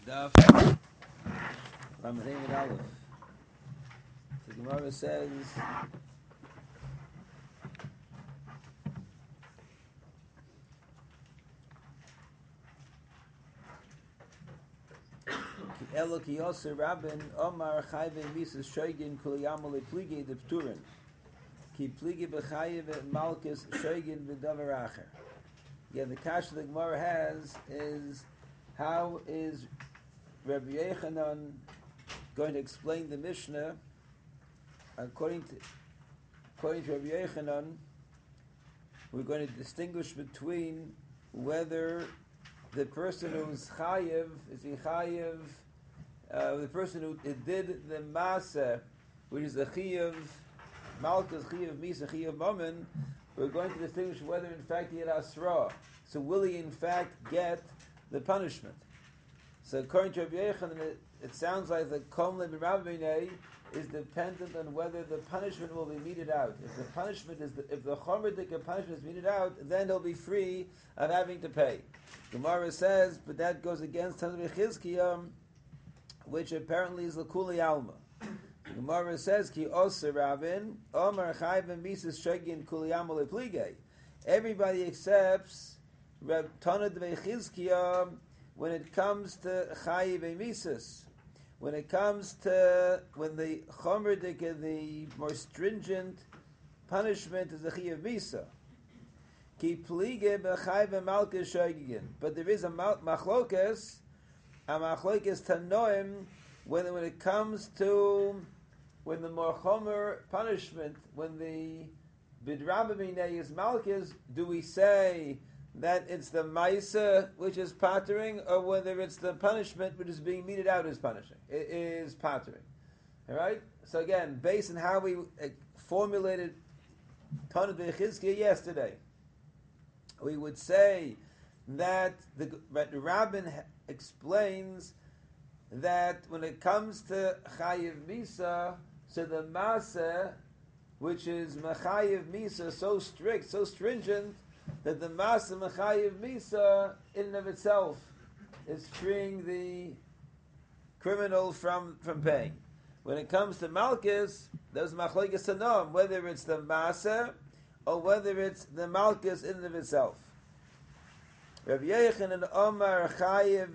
Daf Lamed Aleph. The Gemara says, "Ki elo ki yoser Rabin Omar Chayve Mises Shoygin Kuliyamale Plige de Pturin Ki Plige Bechayev Malkus Shoygin V'Davar Acher." Yeah, the kasha the Gemara has is, how is Rabbi Yechanan going to explain the Mishnah? According to Rabbi Yechanan, we're going to distinguish between whether the person who's chayiv is he chayiv, the person who did the masa, which is a chayiv malchus, chayiv misa, chayiv mammon. We're going to distinguish whether in fact he had asra. So will he in fact get the punishment? So according to Rabbi Yechanan, it sounds like the komle b'rabbinei is dependent on whether the punishment will be meted out. If the punishment is if the chomerdik punishment is meted out, then he'll be free of having to pay. Gemara says, but that goes against Tanakh Chizkiyah, which apparently is l'kuli alma. Gemara says, ki oser Rabin Omar Chayv Mises Shegin Kuliyam Leplige. Everybody accepts Reb Tanakh Chizkiyah when it comes to Chayv Mises. When it comes to when the chomer dika, the more stringent punishment is the Chayiv Misa. Ki plige b'chayv malchus shoygin. But there is a machlokas tanoim when it comes to when the more chomer punishment, when the bidrabamine is malchus, do we say that it's the maisa which is pattering, or whether it's the punishment which is being meted out as punishing? It is pattering. All right? So again, based on how we formulated Tanakh Chizkiyah yesterday, we would say that the Rabbin explains that when it comes to Chayiv Misa, so the Masa, which is Mechayiv Misa, so strict, so stringent, that the Masa Mechayiv Misa in and of itself is freeing the criminal from paying. When it comes to Malchus, there's Machlokes Tanoim, whether it's the Masa or whether it's the Malchus in and of itself. Rabbi Yechanan Omar Chayiv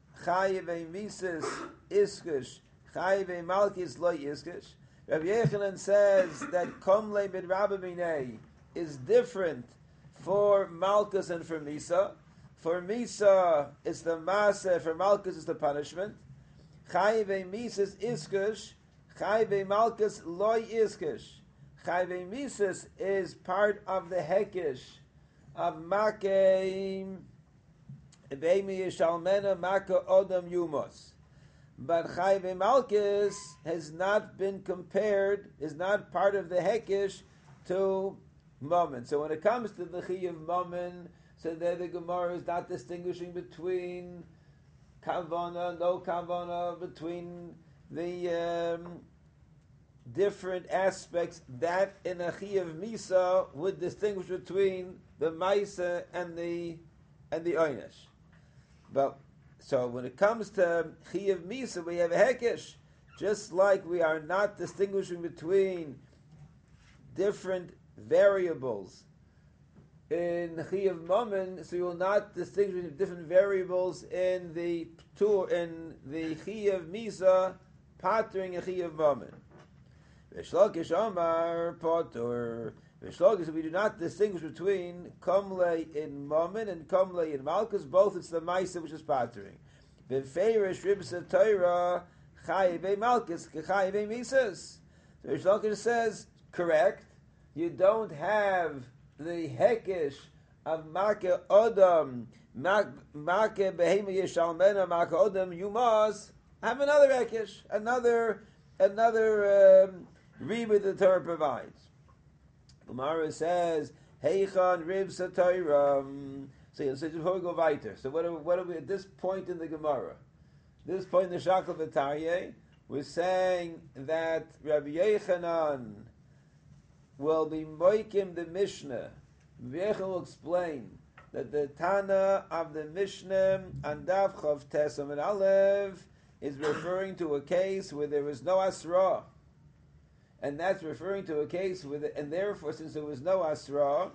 Mises Iskish Chayiv Malchus Lo Iskish. Rabbi Yechanan says that Komle Bid Rabbinei is different for Malchus and for Misa. For Misa, it's the Masa. For Malchus, it's the punishment. Chayve Mises Iskish, Chayve Malchus Loy Iskish. Chayve Mises is part of the Hekish of Makeh Beimi Yishalmena Makeh Odom Yumos. But Chayve Malchus has not been compared, is not part of the Hekish to Mammon. So when it comes to the Chayiv Mammon, so there the Gemara is not distinguishing between Kavana, no Kavana, between the different aspects that in a Chayiv Misa would distinguish between the Maisa and the Oynesh. But so when it comes to Chayiv Misa, we have a Hekesh, just like we are not distinguishing between different variables in Chayiv Mammon, so you will not distinguish between different variables in the Chayiv Misa, pattering a Chayiv Mammon. V'shlokish Omar Potur. V'shlokish, we do not distinguish between Komle in Mammon and Komle in Malchus. Both it's the Maisa which is pattering. V'feirish Ribsa Torah Chayiv Malchus Chayiv Misas. So V'shlokish says, correct, you don't have the hekesh of Makeh Odom, Makeh Behema Yishalmena, Makeh Odom, you must have another hekesh, another rebbe the Torah provides. Gemara says, Heichan Rib Satayram. So before we go weiter, so what are we at this point in the Gemara? This point in the Shakal V'Taryeh, we're saying that Rabbi Yechanan will be moikim the Mishnah. Rabbi Yechanan will explain that the Tana of the Mishnah and Daf Chav Tesam and Aleph is referring to a case where there was no Asra. And that's referring to a case with it, and therefore, since there was no Asra,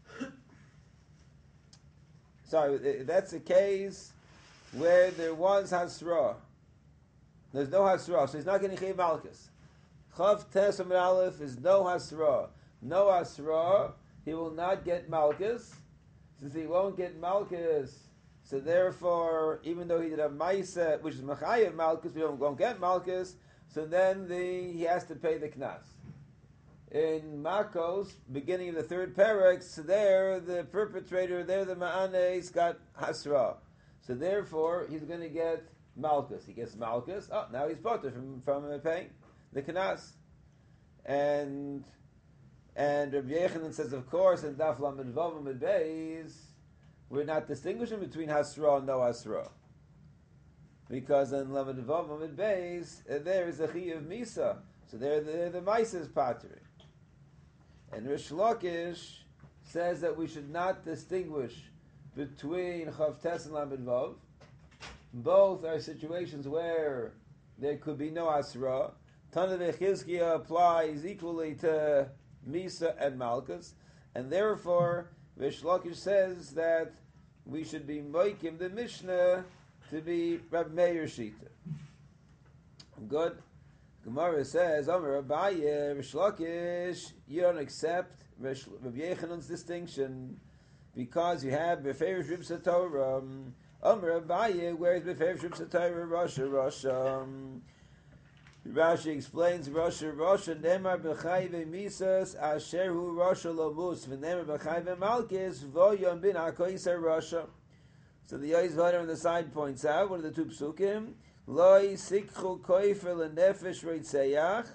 sorry, that's a case where there was Hasra. There's no Hasra, so he's not getting Chiv Malkus. Chav Tesam and Aleph is no Hasra. No Hasra, he will not get Malkus. Since he won't get Malkus, so therefore, even though he did a Maisa, which is Machayev Malkus, we won't get Malkus, so then he has to pay the Knas. In Makos, beginning of the third parak, so there the perpetrator, there the Ma'anes got Hasra. So therefore, he's going to get Malkus. He gets Malkus. Oh, now he's potter from paying the Knas. And Rabbi Yechanan says, of course, in Daf Lamed Vav Amud Beis, we're not distinguishing between Hasra and no Hasra. Because in Lamed Vav Amud Beis, there is a Chiyuv Misa. So there the Misa is pattering. And Rish Lakish says that we should not distinguish between Chav Tes and Lamed Vav. Both are situations where there could be no Asra. Tana Vechizkiya applies equally to Misa and Malkus. And therefore, Rish Lakish says that we should be Moikim the Mishnah to be Rab Meir Shita. Good. Gemara says, Amar Abaye, Rish Lakish, you don't accept Rabbi Yechanan's distinction because you have Beferish Rib Satorah. Amar Abaye, where is Beferish Rib Satorah? Rasha. Rashi explains Rasha, Nemar B'chayve Misas, Asher Hu Rasha Lamus, V'nemar B'chayve Malkis, V'yom Bin HaKoyser Rasha. So the Yois Vader on the side points out, one of the two psukim, Loi Sikchu Koifer L'Nefesh Reitzeyach,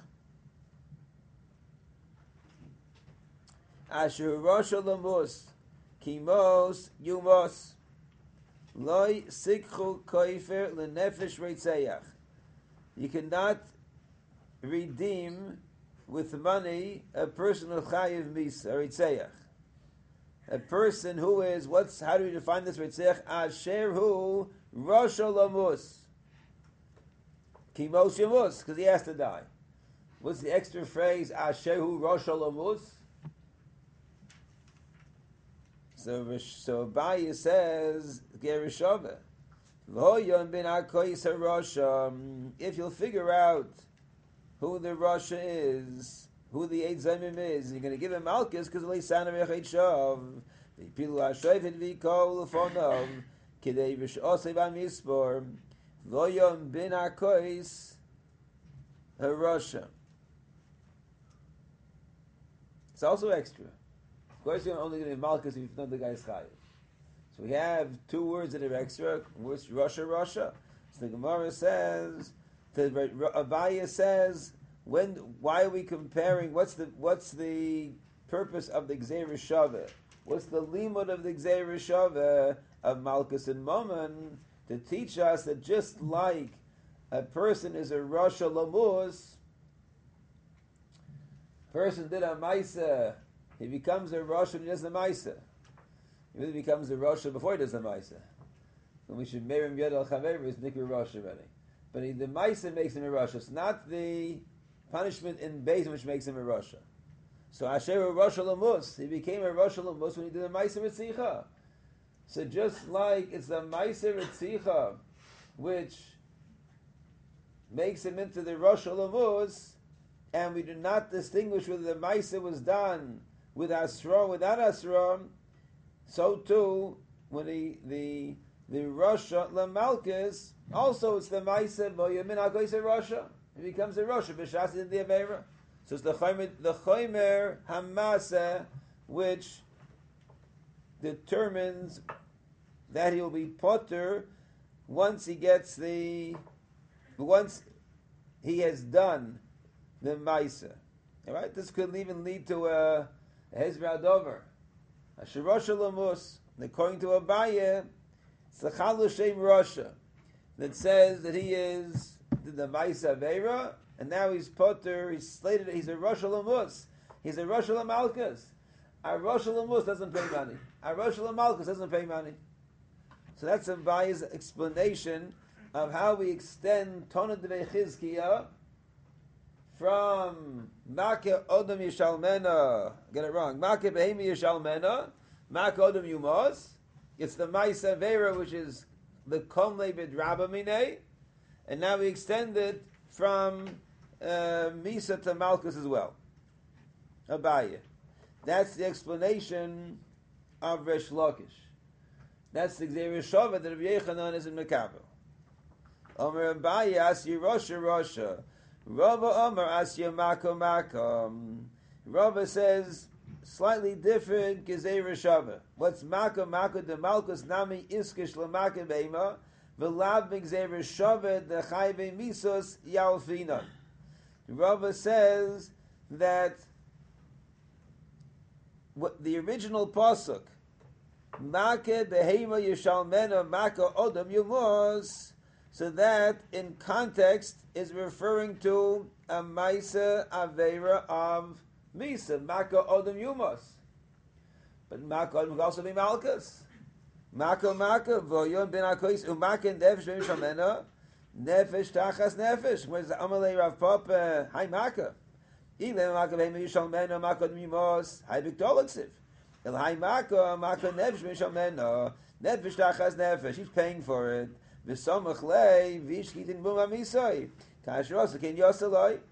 Asher Rasha Lamus, Kimos Yumos, Loi Sikchu Koifer L'Nefesh Reitzeyach. You cannot redeem with money a person of Chayiv Misa, Reitzeyach. A person who is, how do we define this? Reitzeyach, Asher Hu Rasha Lamus. Kimos Yamus, because he has to die. What's the extra phrase? Asher Hu Rasha Lamus. So Abaye says, Gerishava. If you'll figure out who the Rasha is, who the Eid Zaymim is, you're going to give him Malkus because of Leisan Rechait Shav. V'pilu HaShoifet v'kol l'fonov k'dei v'sh'osei v'amispor v'yom bin HaKois HaRasha. It's also extra. Of course, you're only going to give Malkus if you've known the guy's Chayiv. So we have two words that are extra. What's Rasha? So the Gemara says, Abaye says, why are we comparing? What's the purpose of the Gzeira Shaveh? What's the limud of the Gzeira Shaveh of Malkus and Mammon to teach us that just like a person is a Rasha Lamus, person did a Maisa, he becomes a Rasha and he does a Maisa. He really becomes a Rasha before he does the Maisa. When we should Merim Yad al Chaver is Nikri Rasha already. But the Maisa makes him a Rasha. It's not the punishment in Beis which makes him a Rasha. So Asher Rasha Lamus, he became a Rasha Lamus when he did the Maisa Ritzicha. So just like it's the Maisa Ritzicha which makes him into the Rasha Lamus, and we do not distinguish whether the Maisa was done with Asra or without Asra, so too, when the Rasha Lamalkus, also it's the Maisa Boyamin HaKoyser Rasha. It becomes a Rasha b'shas in the Avera. So it's the Chomer Hamasa which determines that he will be potter once he has done the Maisa. All right, this could even lead to a Hezra Dover. Asherosha Lamus, according to Abaye, it's the Chalu Shem Rasha that says that he is the Maisa Aveira, and now he's potter, he's slated, he's a Rasha Lamus, he's a Rasha Lamalkus. Our Rosh Lamus doesn't pay money. Our Rosh Lamalkus doesn't pay money. So that's Abaye's explanation of how we extend Tona Devei Chizkiya from Makeh Odom Yishalmena. Get it wrong. Makeh Behemi Yishalmena. Makeh Odom Yumos. It's the Maisa Vera, which is the Komle Bidraba Minei. And now we extend it from Misa to Malkus as well. Abaye. That's the explanation of Resh Lakish. That's the Gzeir Shava that Rabbi Yechanan is in Mekabel. Omer Abaye Asya Rosha Rosha. Rava Omer Asya Mako Makom. Rava says slightly different Gzeir Shava. What's Mako Mako de Malkus Nami Iskish Lamaka Beima V'lav Gzeir Shava de Chayve Misos Yalfina. Rava says that what the original pasuk, Makeh behema yishalmena Makeh odom yumos, so that in context is referring to a Maisa Avera of Misa, Makeh odom yumos. But Makeh odom could also be Malkus. Makeh voyon ben akois umakeh nefesh ben yishalmena nefesh tachas nefesh. Where's the Amalei Rav Papa? Hi Makeh. Even Makeh behema yishalmena Makeh odom yumos. Hi B'Ktoliksiv. El Hai Makeh nefesh ben yishalmena nefesh tachas nefesh. He's paying for it. V'samach lei v'ishkitin b'ma misoi. Kasher also ken yosaloi.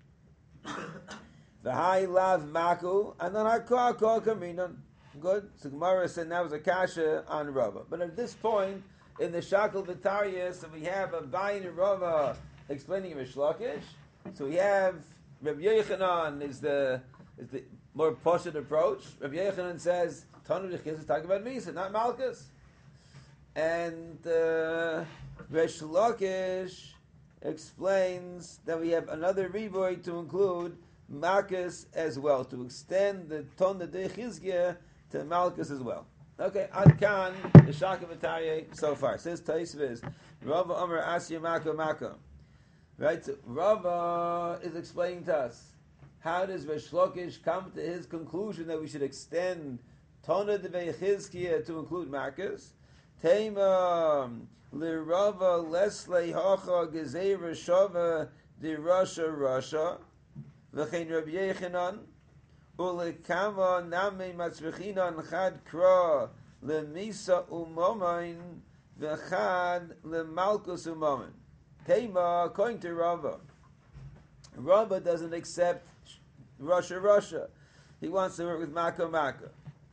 V'hai lav maku and then hakah kol kaminon. Good. So Gemara said that was a kasha on Rava. But at this point in the Shakel V'Tarya, so we have a Bayin Rava explaining Rish Lakish. So we have Rabbi Yechanan is the more poshut approach. Rabbi Yechanan says Tanu D'Chiz is talking about Misa, not Malkus. And Rish Lakish explains that we have another rivoy to include Malkus as well, to extend the Tona D'Chizkiya to Malkus as well. Okay, Adkan, the Shaka V'Tarye, so far. Says Taisviz, Rava Omer Asya Mako Mako. Right, so Rava is explaining to us, how does Rish Lakish come to his conclusion that we should extend Tona Devei Chizkiya to include Malkus? Tema L'Rava Leslei Hacha Gezei Rashava Di Rasha Rasha V'chein Rabbi Yechanan Ulekama Nami Matzrichinan Chad Kra Lemisa Umomain V'chad Lemalkus Umomain. Tema, according to Rava, Rava doesn't accept Rasha. He wants to work with Mako Mako.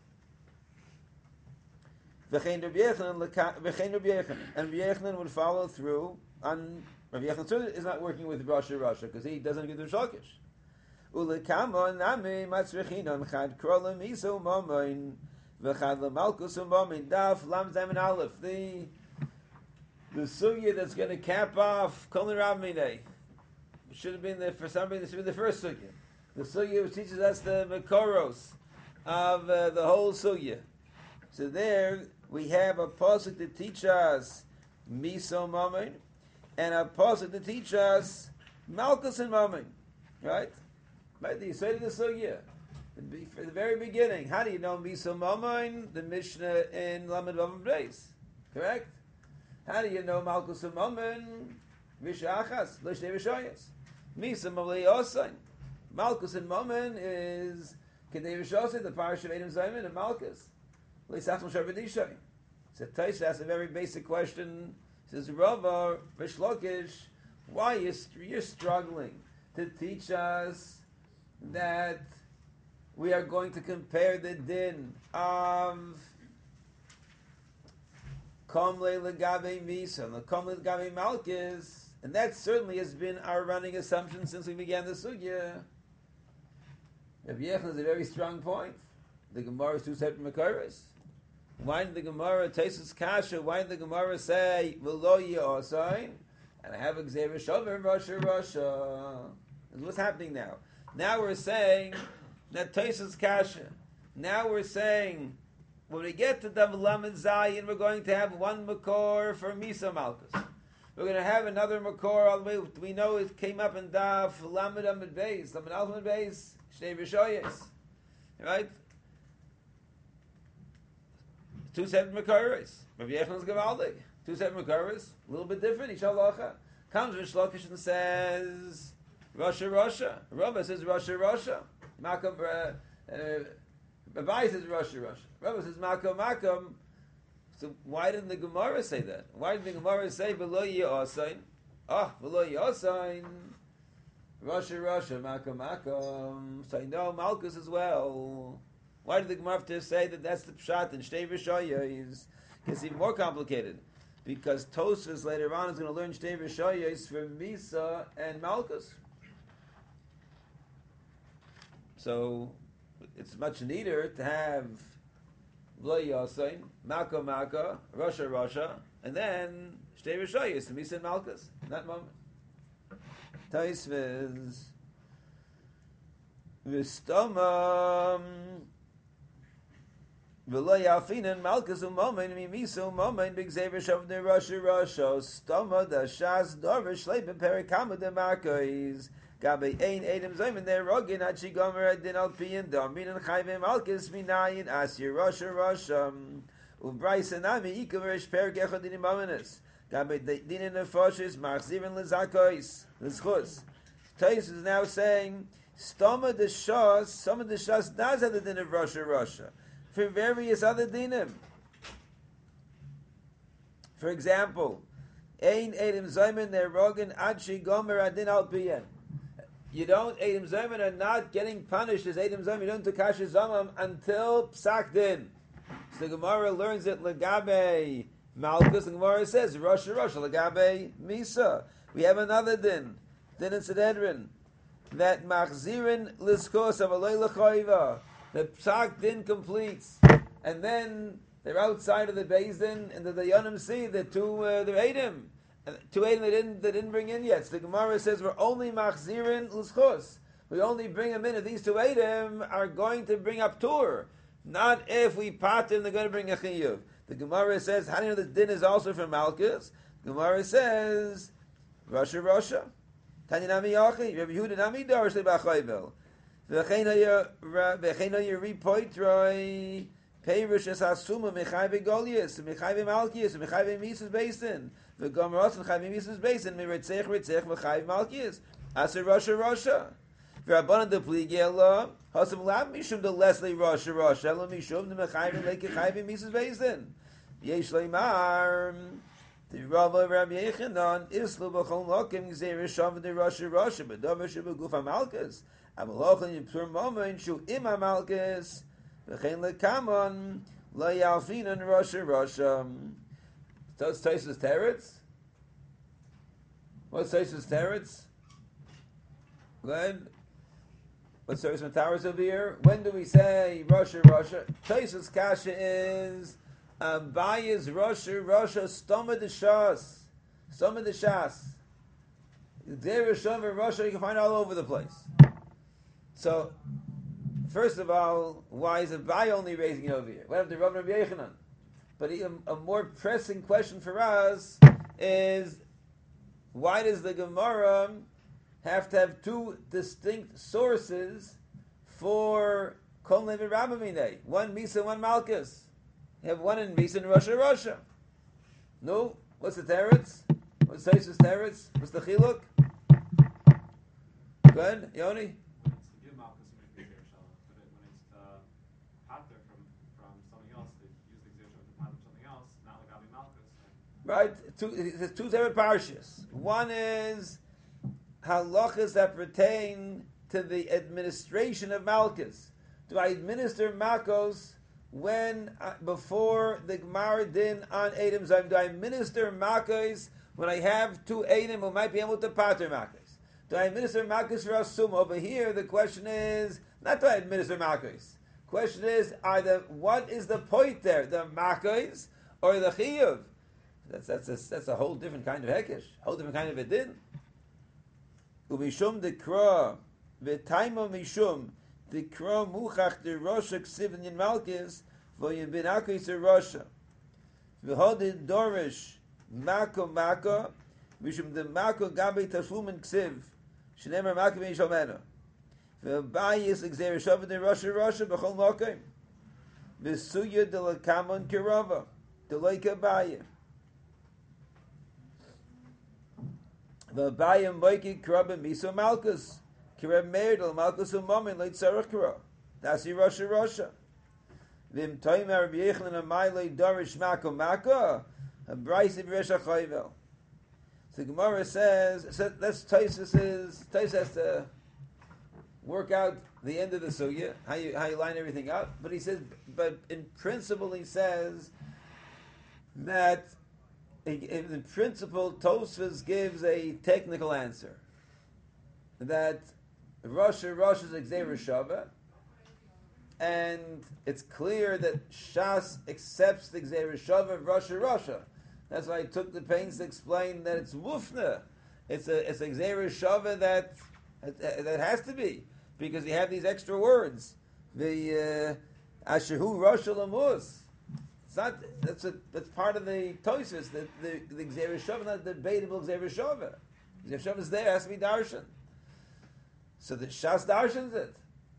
V'chein Rabbi Yechanan, and Rabbi Yechanan would follow through on Rabbi Yechanan is not working with Rasha because he doesn't get the Shakish. Ulekama nami matzrichinan chad krolam iso momoin v'chad lemalkus umomin daf lam zayin aleph. The sugya that's going to cap off Kol Rav Minei should have been there for somebody. This should be the first sugya. The sugya which teaches us the Mekoros of the whole sugya. So there we have a pasuk to teach us miso momin, and a pasuk to teach us malchus and momin. Right? Right? You say to the sugya for the very beginning. How do you know miso momin? The Mishnah in Lamed Vav Beis. Correct? How do you know malchus and momin? Vishachas l'shnei v'shoyas. Miso mavlei osain. Malchus and momin is kedei v'shosai, the parish of Edom Zayman and malchus. So Taisa asks a very basic question. He says, Rava, Rish Lakish, why you're struggling to teach us that we are going to compare the din of Komle Legave Misa and the Komle Legave Malkis, and that certainly has been our running assumption since we began the sugya. Rabbi Yechon is a very strong point. The Gemara is two separate Makaris. Why did the Gemara Taisus Kasha? Why did the Gemara say V'lo Yosain? And I have a Gzeir Shover Rasha. What's happening now? Now we're saying that Taisus Kasha. Now we're saying when we get to Dav Lamed Zayin, we're going to have one Makor for Misa Malkus. We're going to have another Makor all the way. We know it came up in Dav Lamed Amid Beis, Lamed Alpha Beis, Shnei Rishoyes, right? two separate makaris. Rabbi Yechon's Gavaldik. Two separate makaris, a little bit different, each halacha. Comes Rish Lakish and says, Rasha. Rava says Rasha. Makam, Abai says Rasha. Rava says Makam. So why didn't the Gemara say that? Why did the Gemara say V'lo Ya'asain? V'lo Ya'asain. Rasha, Makam. So I know Malchus as well. Why did the Gemara have to say that that's the pshat and Shtei Rishayos? It's even more complicated. Because Tosfos later on is going to learn Shtei Rishayos from Misa and Malchus. So it's much neater to have V'lo Yasein, Maka, Rasha, and then Shtei Rishayos, Misa and Malchus in that moment. Tosfos V'stomam V'lo Yalfinan Malchus u'momen Mimisa u'momen B'gzeir Shav de Rasha Stoma da Shas Dorish Leib Perikama de Makos Gabe Ein Edem Zayman der Rogin Hachi Gomer Adin Alpiyan Darmin and Chayve Malchus Minayin Asir Rasha U'Brais Anami Ikaverish Perik Echad Dinim Momenes Gabe Dinin Nefoshes Machzirin Lezakos Lezchus. Tais is now saying Stoma de Shas, some of the Shas does have the din of Rasha. For various other dinim. For example, Ein Edem Zayman Nerogin Adshi Gomer Adin Al Piyen. You don't, Edem Zayman are not getting punished as Edem Zayman, you don't Takash Zamam until Psak Din. So the Gemara learns it Lagabe Malchus, the Gemara says Rasha, Lagabe Misa. We have another din in Sanhedrin, that Machzirin Liskos of Alei L'Choiva. The psak din completes, and then they're outside of the Beis Din, and the Dayanim see the two Eidim they didn't bring in yet. So the Gemara says we're only machzirin l'schus. We only bring them in if these two Eidim are going to bring up tur, not if we pat them they're going to bring a chiyuv. The Gemara says how do you know the din is also from Malchus? The Gemara says Rasha. Tanya nami yachi Rabbi Yehuda nami darish lebachayvel. V'chein haya repoitroi Perish es asuma mechayve Goliath, mechayve Malchus, mechayve Mises Basin, v'gomeros mechayve Mises Basin, miretzech mechayve Malchus, aser Rasha. V'rabbanan de pligela, hasam lab mishum de Leslie Rasha, elo mishum de mechayve lekechayve Mises Basin. Yesh leimar, the Rava Rabbi Yechanan, islu b'chol lokim gzeir shav de Rasha, but davar shu b'guf Malchus. Amalochan yipur momen shu ima Malchus, v'chein lekamon lo yalfinan Rasha. What's Tosfos teretz? What's Tosfos teretz? Good. What's Tosfos Mataras over here? When do we say Rasha? Tosfos kasha is Abayis Rasha stoma de shas. There is Shav and Rasha you can find all over the place. So, first of all, why is Abai only raising it over here? What happened to Rav Rabbi Yechanan? But a more pressing question for us is, why does the Gemara have to have two distinct sources for Kol Levi Rabbaminei? One Misa, one Malchus. You have one in Misa and Rasha. No? What's the teretz? What's Tosfos teretz? What's the chiluk? Go ahead, Yoni. Right, there's two separate parashas. One is halachas that pertain to the administration of Malchus. Do I administer Malchus when before the Gemara din on Edom Zayim? Do I administer Malchus when I have two Edom who might be able to pater Malchus? Do I administer Malchus for Asum? Over here, the question is not do I administer Malchus. Question is either what is the point there, the Malchus or the Chiyuv? That's a whole different kind of hekesh, whole different kind of a din. Umishum dekra v'taimo mishum dekra muchach de Rasha ksiv in Malchus v'yibin akis Rasha v'hodid dorish mako mishum de mako gabi tashlum in ksiv shnemer mako mishomena v'bayis exer shav de Rasha b'chol makom. V'suya de la kamon kirava. De la kabaya. V'abaya moiki kirava miso malkus. Kirab meir del malkus u'momin leit tzarech kira. Nasi Rasha Rasha. Vim toimer Rabbi Yechanan Amaylei Dorish Mako Mako. A Bryce Bresha Chayvel. So Gemara says, so that's Taisus has to work out the end of the sugya, how you line everything up. But he says, but in principle he says that in principle Tosfos gives a technical answer that Rasha is Xavier Shava, and it's clear that Shas accepts the Xavier Shava of Rasha. That's why I took the pains to explain that it's Wufna. It's a Xavier Shava that has to be, because you have these extra words. The Ashehu Rasha Lamus. It's not. That's part of the Tosfos. The Xavier Shava, not the debatable Xavier Shava. Xavier Shava is there. It has to be darshan. So the Shas darshans it.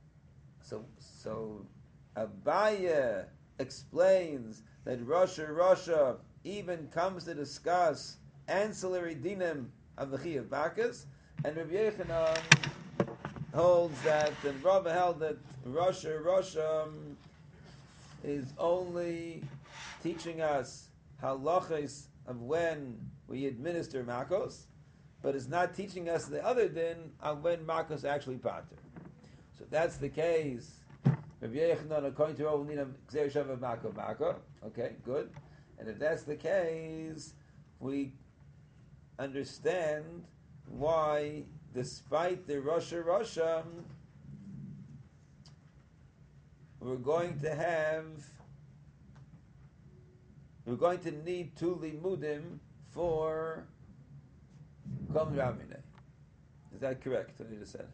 So Abaya explains that Rasha even comes to discuss ancillary dinim of the Chiyuv Bakas, and Rabbi Yechanan holds that, and Rava held that Rasha is only teaching us halachos of when we administer makos, but is not teaching us the other din of when makos actually pater. So that's the case. Rabbi Yechanan, according to Rav, need a Gzeir Shav of Mako. Okay, good. And if that's the case, we understand why, despite the Rasha, we're going to need two limudim for Kom Ramine. Is that correct? What you just said?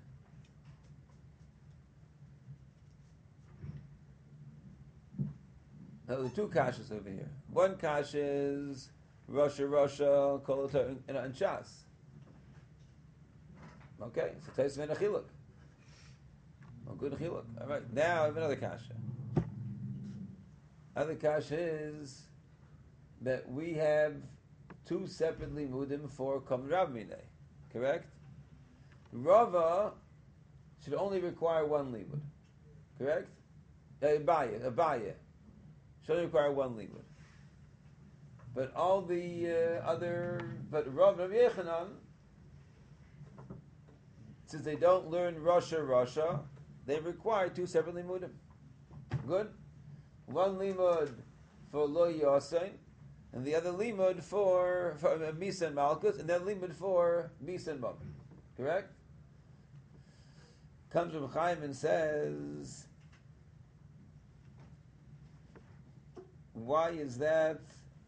Now, the two kashas over here. One kash is Rasha, Kolotar, and Shas. Okay, so Tais Ben Achiluk. Oh, good Achiluk. All right, now I have another kasha. Other kasha is that we have two separate limudim for Kom Rav Minei. Correct? Rava should only require one limud. Correct? Abaya. Should only require one limud. But all the but Rav Yechanan, since they don't learn Rasha, they require two separate limudim. Good? One limud for Lo Yasein, and the other limud for Misa and Malkus, and then limud for Misa and Mum. Correct? Comes from Chaim and says, why is that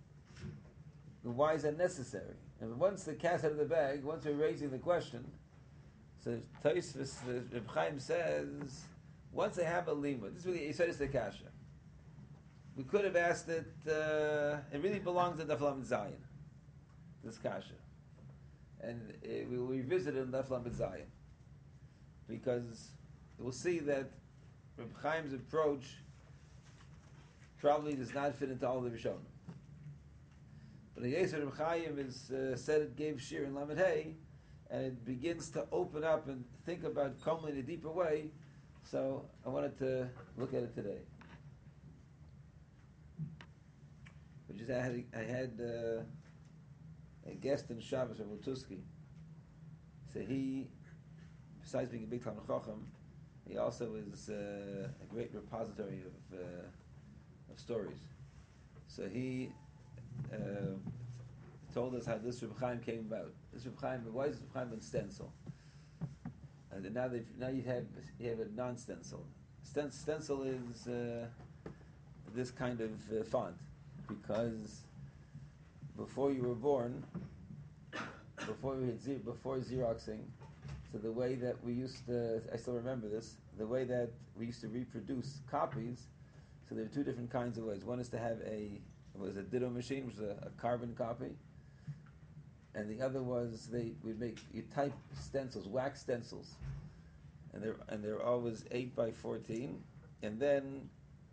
necessary? And once the cat's out of the bag, once we're raising the question, so Tosfos, Reb Chaim says, once they have a limud, this is really, he said it's the kasha. We could have asked it, it really belongs in Daf Lamed Zayin, this kasha. And we will revisit it in Daf Lamed Zayin. Because we'll see that Reb Chaim's approach probably does not fit into all the Rishonim. But the Yesod Reb Chaim is said it gave Shir in Lamed Hey, and it begins to open up and think about Komli in a deeper way. So I wanted to look at it today. I had a guest in Shabbos, Rav Lutusky. So he, besides being a big Talmid Chacham, he also is a great repository of stories. So he told us how this Reb Chaim came about. This Reb Chaim, why is Reb Chaim in stencil? And now you have a non-stencil. Stencil is this kind of font, because before you were born, before Xeroxing, so the way that we used to, I still remember this, the way that we used to reproduce copies, so there are two different kinds of ways. One is to have a ditto machine, which is a carbon copy, and the other was you type stencils, wax stencils, and they're always 8 by 14, and then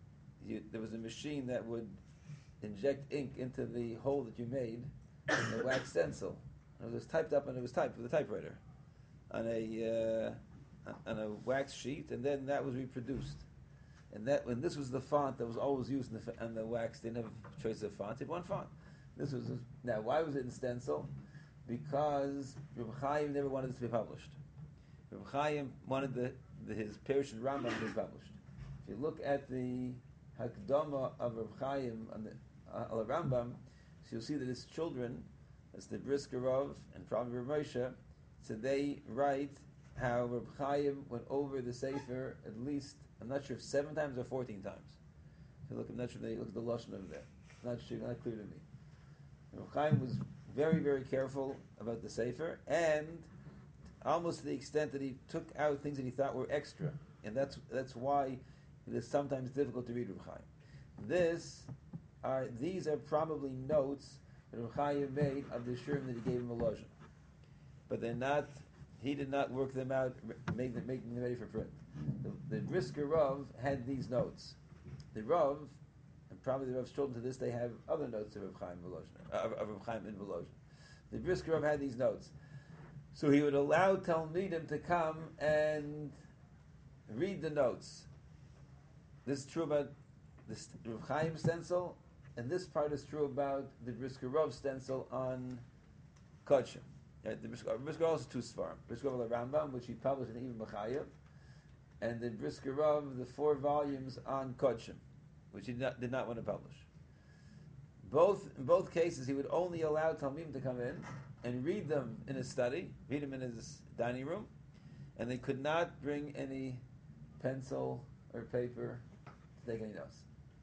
there was a machine that would inject ink into the hole that you made in the wax stencil. And it was typed up, and it was typed with a typewriter on a wax sheet, and then that was reproduced. And that when this was the font that was always used on the wax, they didn't have choice of font. They had one font. Now. Why was it in stencil? Because Reb Chaim never wanted this to be published. Reb Chaim wanted his Perush and Rambam to be published. If you look at the Hakdama of Reb Chaim on the Rambam, so you'll see that his children, that's the Brisker Rav and probably Reb Moshe, so they write how Reb Chaim went over the Sefer at least, I'm not sure if 7 times or 14 times. If you look, I'm not sure if they look at the Lashon over there. Not sure, not clear to me. Reb Chaim was very, very careful about the Sefer, and almost to the extent that he took out things that he thought were extra, and that's why it is sometimes difficult to read Reb Chaim. These are probably notes that Reb Chaim made of the shirim that he gave him a lozhen, but they're not. He did not work them out, making them ready for print. The Brisker Rav had these notes. The Rav, and probably the Rav's children to this day, have other notes of Reb Chaim in Volozhin. The Brisker Rav had these notes. So he would allow Talmidim to come and read the notes. This is true about the Reb Chaim stencil, and this part is true about the Brisker Rav stencil on Kodshim. The Brisker Rav also 2 Svarim. Brisker Rav Rambam, which he published in Ibn Mechayev, and the Brisker Rav, the 4 volumes on Kodshim, which he did not want to publish. In both cases, he would only allow Talmidim to come in and read them in his study, read them in his dining room, and they could not bring any pencil or paper to take any notes.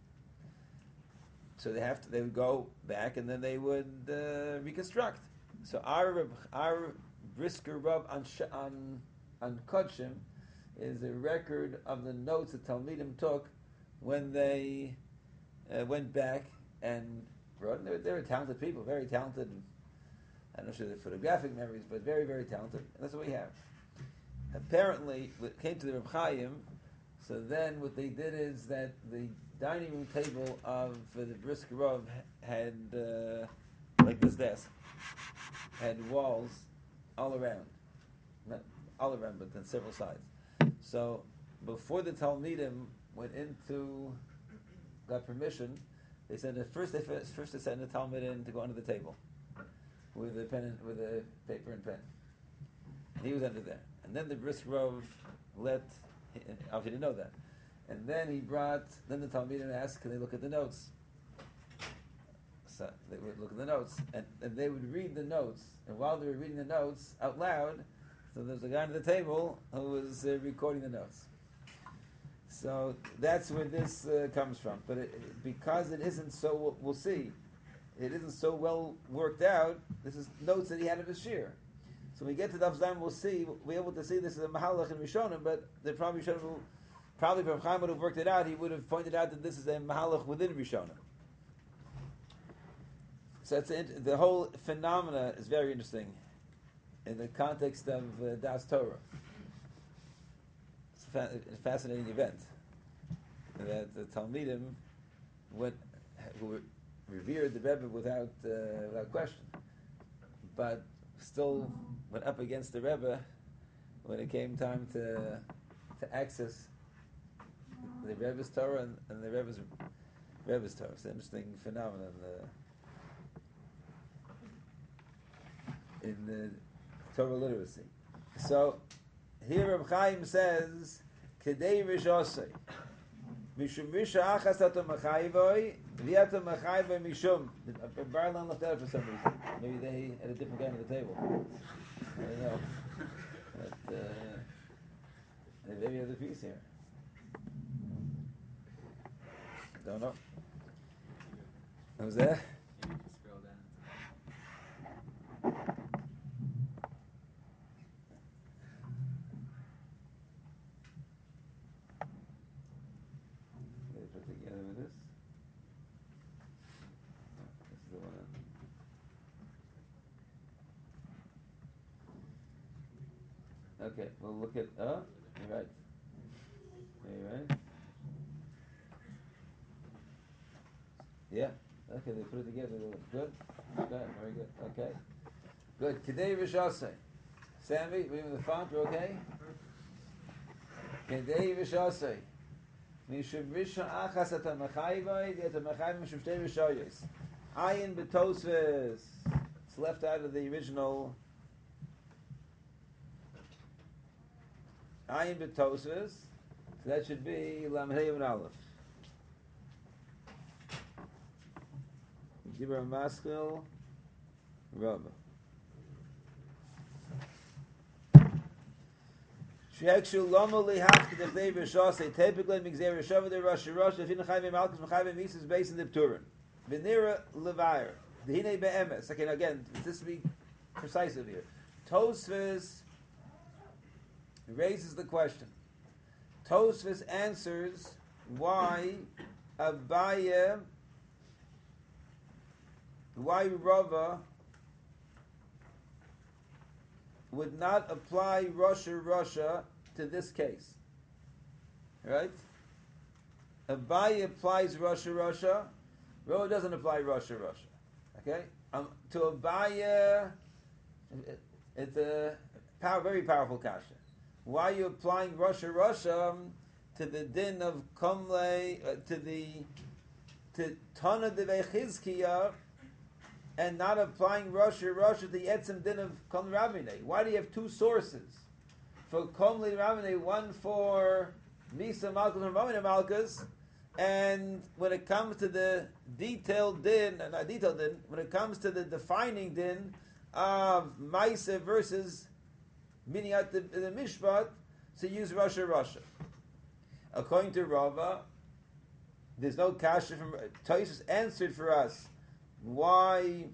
So they would go back, and then they would reconstruct. So our Brisker Rav on Kodshim is a record of the notes that Talmidim took when they went back and wrote. They were talented people, very talented. I'm not sure they're photographic memories, but very, very talented. And that's what we have. Apparently, it came to the Reb Chaim, so then what they did is that the dining room table of the Brisker Rav had, like this desk, had walls all around. Not all around, but on several sides. So before the Talmidim went got permission, they said that first they sent the Talmud in to go under the table with a paper and pen. And he was under there. And then the Brisker Rav obviously didn't know that. And then then the Talmidim asked, can they look at the notes? So they would look at the notes, and they would read the notes. And while they were reading the notes out loud, so there's a guy under the table who was recording the notes. So that's where this comes from. But because it isn't so, we'll see, it isn't so well worked out, this is notes that he had of his shir. So when we get to Daf Zayin, we'll be able to see this is a Mahalach in Rishonim, but the probably if Reb Chaim would have worked it out, he would have pointed out that this is a Mahalach within Rishonim. So the whole phenomena is very interesting in the context of Das Torah. It's a fascinating event that the Talmidim who revered the Rebbe without question, but still went up against the Rebbe when it came time to access the Rebbe's Torah and the Rebbe's Torah. It's an interesting phenomenon in the Torah literacy. So here Reb Chaim says, "Kedei rishosei, mishum risha achas ato machayvoi, v'ato machayvoi mishum." Barlan left out for some reason. Maybe they had a different guy on the table. I don't know. But maybe there's a piece here. Don't know. Who's there? Maybe you can scroll down. Put together with this. This is the one. Okay, we'll look at. You're right. You're right. Yeah. Okay, they put it together. Good. Okay, very good. Okay. Good. Kedei Rishasei. Sammy, we in the font, we're okay? Kedei Rishasei. Mishum Rishon Achas at HaMachayvai, the HaMachayvai Mishum Shtei Rishoyos. Ayin B'Tosves. It's left out of the original. Ayin B'Tosves. So that should be Lamhei and Aleph. Dibra Maskil Rabba. Shekshu Lomo Lihach the Dei Rishasei typically Migzer Rishav the Rosh Rosh the Finachayv Malchus Machayv Mises based in the Pturin. Venera Levair. The Hine Be'emes. Again, this to be precise here. Tosfos raises the question. Tosfos answers why Abaye, why Rava would not apply Russia to this case. Right? Abaye applies Russia. Rava doesn't apply Russia. Okay? To Abaye, it's a very powerful kasha. Why are you applying Russia to the din of Komle, to Tana Devei Chizkiya, and not applying Russia to the Etzim din of Komle Ravine? Why do you have two sources for Komle Ravine? One for Misa Malkus and Ravine Malkus, and when it comes to the detailed din, when it comes to the defining din of Maisa versus Miniyat the Mishpat, so use Russia. According to Rava, there's no kasha from Tosfos answered for us why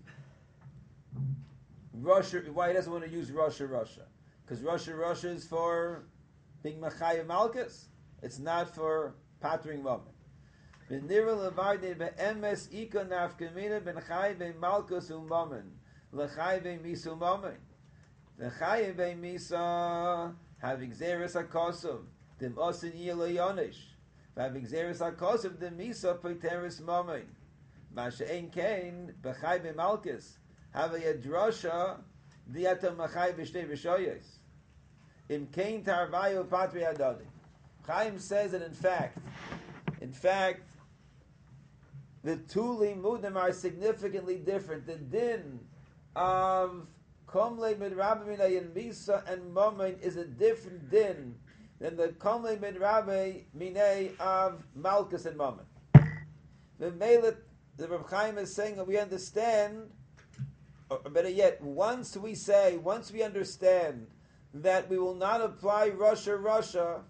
he doesn't want to use Russia. Because Russia is for being Machayim Malkus. It's not for Patring Moment. V'nira levarde be'emes ika nafkamina ben Chayim Malkus u'Momen l'Chayim Misu Momen. The Chayim Misa have Xeris HaKosov Dim Osin Yilo Yonish have Xeris HaKosov Dim Misa Poiteris Momen Masha Ein Kain B'Chayim Malkus have a Yadrasha Diatam Machayim V'Shtei V'Shoyes Im Kain Tarvayu Patri Adadi. Chaim says that in fact the two limudim are significantly different. The din of Komle Midrabe Minay and Misa and Momen is a different din than the Komle Midrabe Minay of Malkus and Momen. The Reb Chaim is saying that we understand, or better yet, once we understand that we will not apply Russia,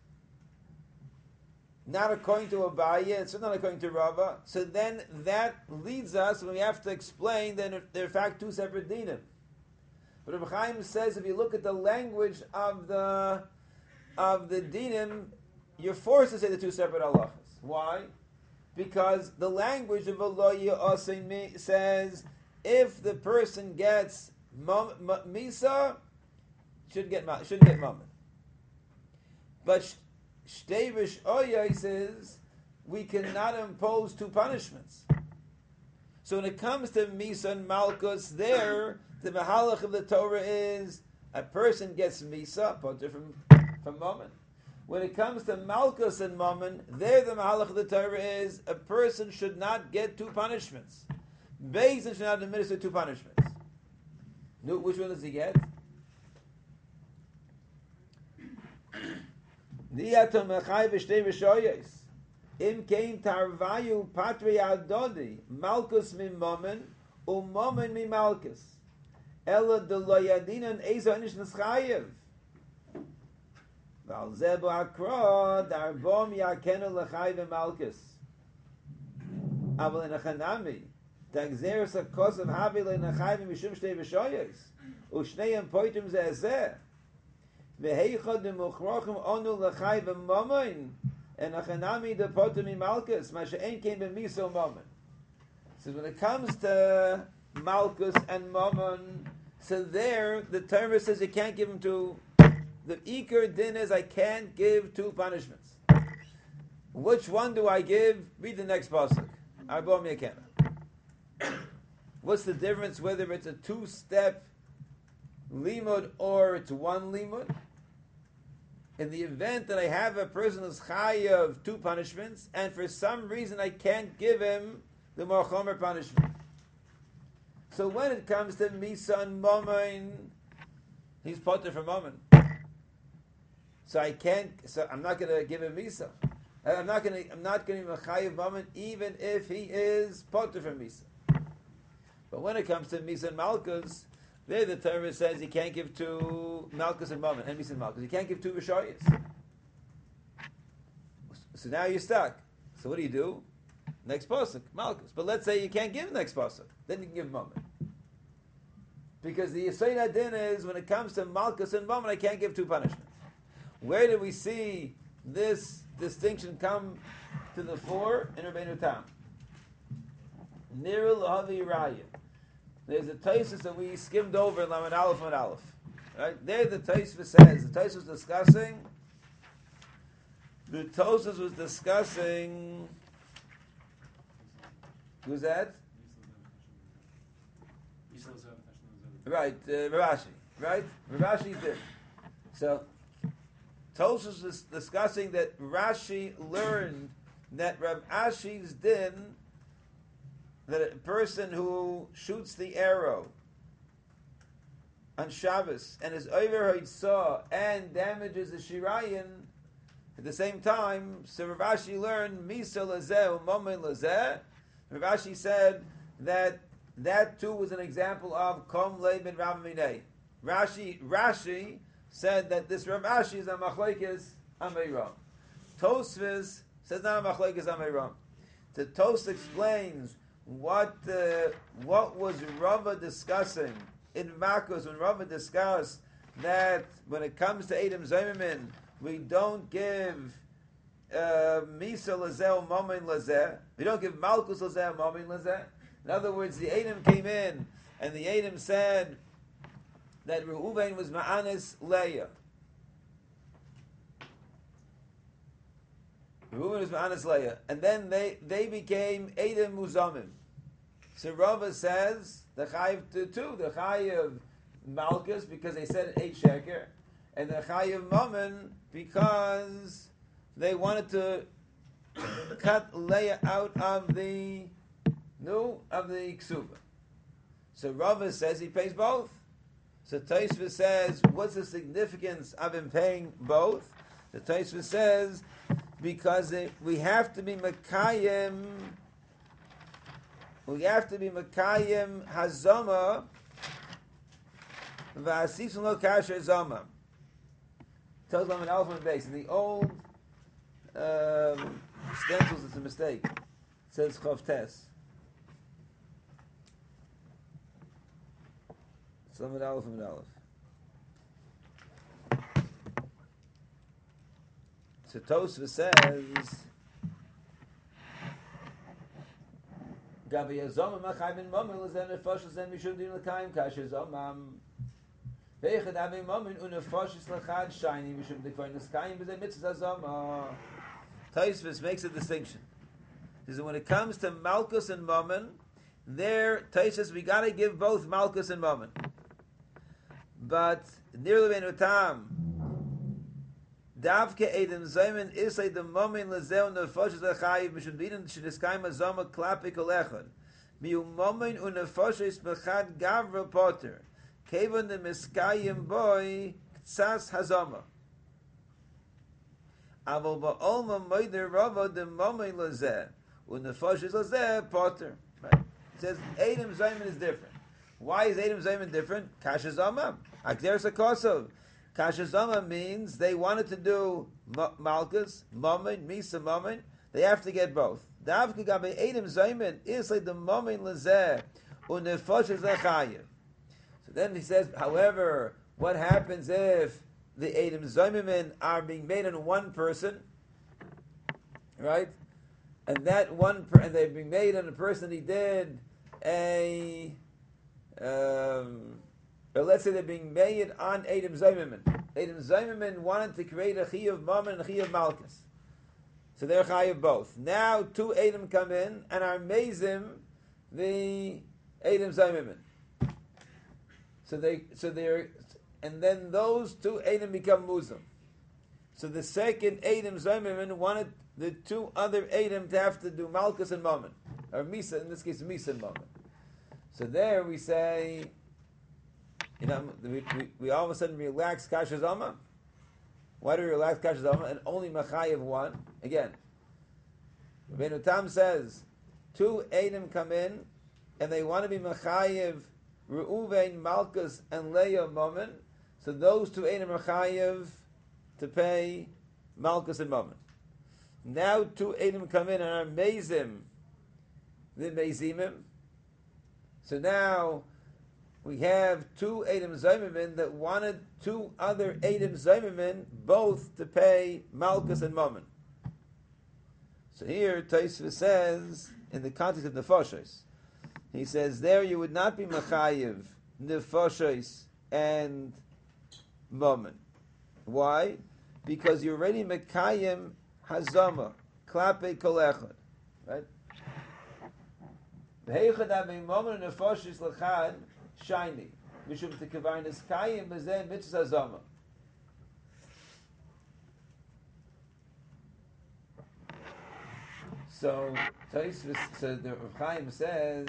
not according to Abaye, it's not according to Rava, so then that leads us, when we have to explain, then they're in fact two separate dinim. But Reb Chaim says if you look at the language of the dinim, you're forced to say the two separate halachas. Why? Because the language of Aloya Osei says if the person gets misa, shouldn't get moment. But Shtei Rishoyos says we cannot impose two punishments. So when it comes to Misa and Malkus, there the mahalach of the Torah is a person gets Misa, but different from Mammon. When it comes to Malkus and Mammon, there the mahalach of the Torah is a person should not get two punishments. Beis Din should not administer two punishments. Which one does he get? Diatom Mechai V'Shtei Rishoyos Im Kein Tarvayu Patri Adodi Malkus Mi Mammon U'Mammon Mi Malkus Ela de lo yadinan ezo enish neschayev. Val zebo akro darbom yakenu lechayv malkus. Aval in a chanami the exeris akos of havi lechayv mishum shtei v'shoyos u'shneihem poitum zeh v'heichad demuchrochem onu lechayv mammon and a chanami de poitum malkus masha ein kein b'miso mammon. So when it comes to Malkus and Mammon, so there the Torah says you can't give them two. The Iker din is I can't give two punishments. Which one do I give? Read the next pasuk. Arba Mekena. What's the difference whether it's a two-step limud or it's one limud? In the event that I have a person who's chayav of two punishments, and for some reason I can't give him the more chomer punishment. So when it comes to Misa and Momin, he's potter for Momin. So I'm not going to give him Misa. I'm not going to give him a chayav Momin even if he is potter for Misa. But when it comes to Misa and Malkus, there the Torah says he can't give two Malkus and Mammon, and Misa and Malkus. He can't give two Rishayas. So now you're stuck. So what do? Next pasuk, Malkus. But let's say you can't give next pasuk. Then you can give Mammon. Because the Yisayna din is, when it comes to Malkus and Mammon, I can't give two punishments. Where do we see this distinction come to the fore? In Rabbeinu Tam. Nirul Havi Raya. There's a Tosfos that we skimmed over in Lamed Aleph and Aleph. Right? There the Tosfos says, the Tosfos was discussing, who's that? Right, Rashi. Right? Rashi did. So, Tosfos was discussing that Rashi learned that Rav Ashi's din, that a person who shoots the arrow on Shabbos and is overheard saw and damages the Shirayin at the same time, so Rav Ashi learned Misa Lazeh Umomin Lazeh. Rav Ashi said that too was an example of Kom Leibin Rav Minei. Rashi said that this Rav Ashi is a Machlekes Ameiram. Tosfos says not a Machlekes Ameiram. The Tosfos explains what was Rava discussing in Makos when Rava discussed that when it comes to Edom Zaymimin, we don't give Misa Lazeh Momin Lazeh. We don't give Malkus Lazeh Momin Lazeh. In other words, the Edom came in and the Edom said that Reuven was Ma'anis Leah. Reuven was Ma'anis Leah. And then they became Edom Muzamim. So Rava says the Chayiv two, the Chayiv Malkus because they said it 8 sheker, and the Chayiv Mammon because they wanted to cut Leah out of the Ksuba. So Rava says he pays both. So Tosfos says, what's the significance of him paying both? The Tosfos says because we have to be Mekayim. We have to be Mekayim Hazama V'asifim Lo Kasher Zama. Tells them an elephant base. In the old stencils, it's a mistake. It says Chav Tes. Lamed Aleph and Aleph. So Tosfos says Gabi Yazom Machai Ben Momin Lezen Nefashos Zen Mishum Din L'Kayim Kasher Zomam Veichad Avei Momin Unefashos L'Chad Shiny Mishum D'Kvar Neskayim B'Zeh Mitzvah Zomah. Tosfos makes a distinction. He says when it comes to Malkus and Momin, there Tosfos we got to give both Malkus and Momin. But near Rabbeinu Tam, Davke Edom Zaymin Isay the Momin Lezeu Nefashos L'Chayiv Mishum Din Sheniskayim Azoma Klapi Kol Echad Miu Momin Unefashos B'Chad Gavra Potter Kevon the Miskayim Boy Ktsas Hazoma Avol Ba'olma Moider Rava the Momin Lezeh Unefashos Lezeh Potter. Right? It says Edom Zaymin is different. Why is Edom Zaymin different? Kasha Zoma Akder Sakosov. Kasha Zoma means they wanted to do Malkus, Momin, Misa Momin. They have to get both. Davka Gabe Edom Zaymin is like the Momin Lezeh Unefashos L'Chayiv. So then he says, however, what happens if the Edom Zaymin are being made on one person, right? And that one, and they're being made on a person he did but let's say they're being made on Edom Zaymimin. Edom Zaymimin wanted to create a Chiyuv Mammon and a Chiyuv Malkus. So they're chayiv both. Now 2 Edom come in and are mezim the Edom Zaymimin. So they're, and then those 2 Edom become muzim. So the second Edom Zaymimin wanted the 2 other Edom to have to do Malkus and Mammon, or Misa, in this case Misa and Mammon. So there we say, we all of a sudden relax Kasher Zama. Why do we relax Kasher Zama and only Machayev 1? Again, Rabbeinu Tam says 2 Edom come in and they want to be Machayev Reuven, Malkus, and Leah Mammon. So those 2 Edom are Machayev to pay Malkus and Mammon. Now 2 Edom come in and are Mezim, the Mezimim. So now we have 2 Edom Zaymimin that wanted 2 other Edom Zaymimin both to pay Malkus and Mammon. So here Tosfos says, in the context of Nefashos, he says there you would not be Machayev, Nefashos, and Mammon. Why? Because you're already Mekayim Hazama, Klape Kol Echad. Right? V'heichad ha'mei Mammon and Nefashos l'chad shiny. Mishum tekavayin es Kayim b'zeh mitzvah Hazama. So the Rav Chaim says,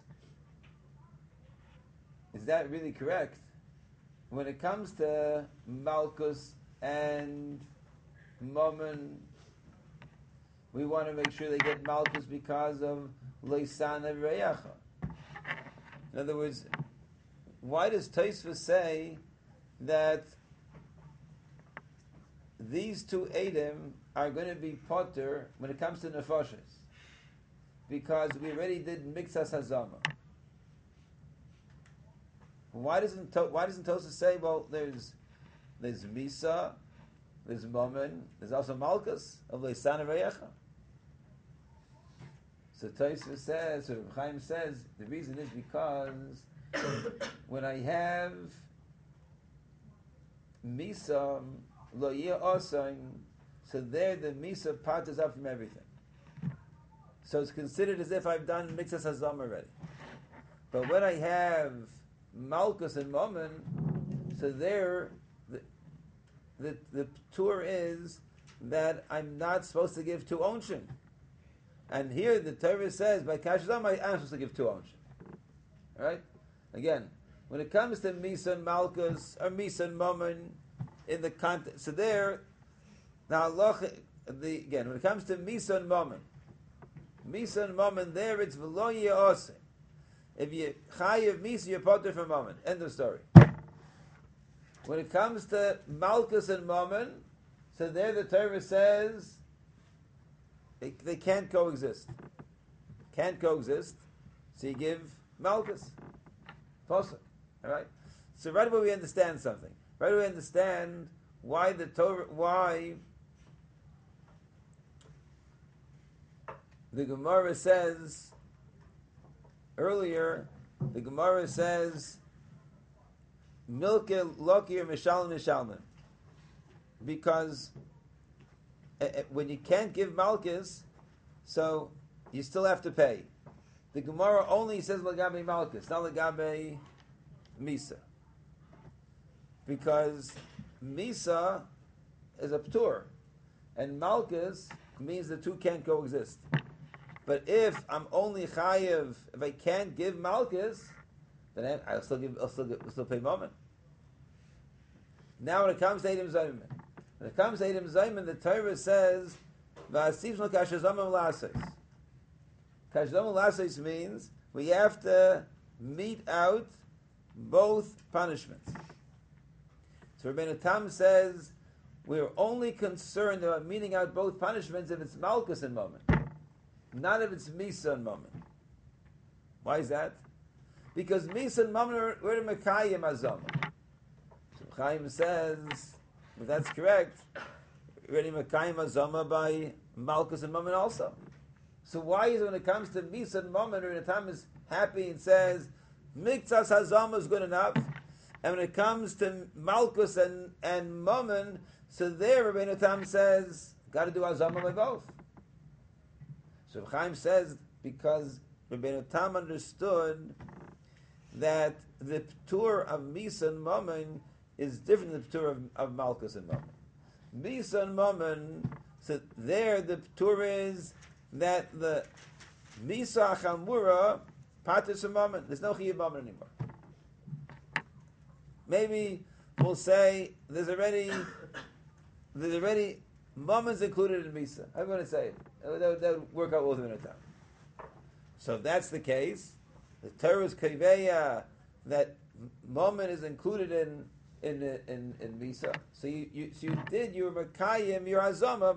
is that really correct? When it comes to Malkus and Mammon, we want to make sure they get Malkus because of Leisan Reyacha. In other words, why does Tosfos say that these 2 Edom are going to be potter when it comes to Nefashos? Because we already did Mixas Hazama. Why doesn't Tosfos say, well, there's Misa, there's Mammon, there's also Malkus of Leisan Reyacha? So Tosfos says, so Reb Chaim says, the reason is because when I have Misa, Lo Yeh Osain, so there the Misa part is up from everything. So it's considered as if I've done Mixas Hazam already. But when I have Malkus and Mammon, so there the tour is that I'm not supposed to give 2 onshin. And here the Torah says by Kasher Zama I'm supposed to give 2 onshin. Alright? Again, when it comes to Misa and Malkus or Misa and Mammon in the context, so there now again when it comes to Misa and Mammon there it's V'lo Ye'oseh. If you chayiv Misa, you're potter from Mammon. End of story. When it comes to Malkus and Mammon, so there the Torah says they can't coexist. Can't coexist. So you give Malkus. Potter. All right. So right away we understand something. Right away we understand why the Torah, why the Gemara says earlier. The Gemara says Milke Lokir Mishalman, because when you can't give Malkus, so you still have to pay. The Gemara only says Lagabe Malkus, not Lagabe Misa, because Misa is a ptur, and Malkus means the 2 can't coexist. But if I'm only chayiv, if I can't give Malkus, then I'll still pay Mammon. Now when it comes to Edom Zayman, the Torah says, "V'asivnu kasher zamim lasos." Kasher zamim lasos means we have to mete out both punishments. So Rabbeinu Tam says we're only concerned about meting out both punishments if it's Malkus and Mammon, not if it's Misa and Mammon. Why is that? Because Misa and Mammon are Mekayim Azama. So Chaim says, if that's correct, already Mekayim Azama by Malkus and Mammon also. So why is it when it comes to Misa and Mammon, Rabbeinu Tam is happy and says, Miktsas Hazama is good enough, and when it comes to Malkus and Mammon, so there Rabbeinu Tam says, got to do Hazama by both. So Chaim says because Rabbeinu Tam understood that the ptur of Misa and Mammon is different than the ptur of Malkus and Mammon. Misa and Mammon, so there the ptur is that the Misa Chamura Patis and Mammon. There's no Chiyuv Mammon anymore. Maybe we'll say there's already Mammon's included in Misa. I'm going to say it. That would work out well within a time. So if that's the case, the Torah's Kaiveya that Mammon is included in Misa. So you were Makayim your Azama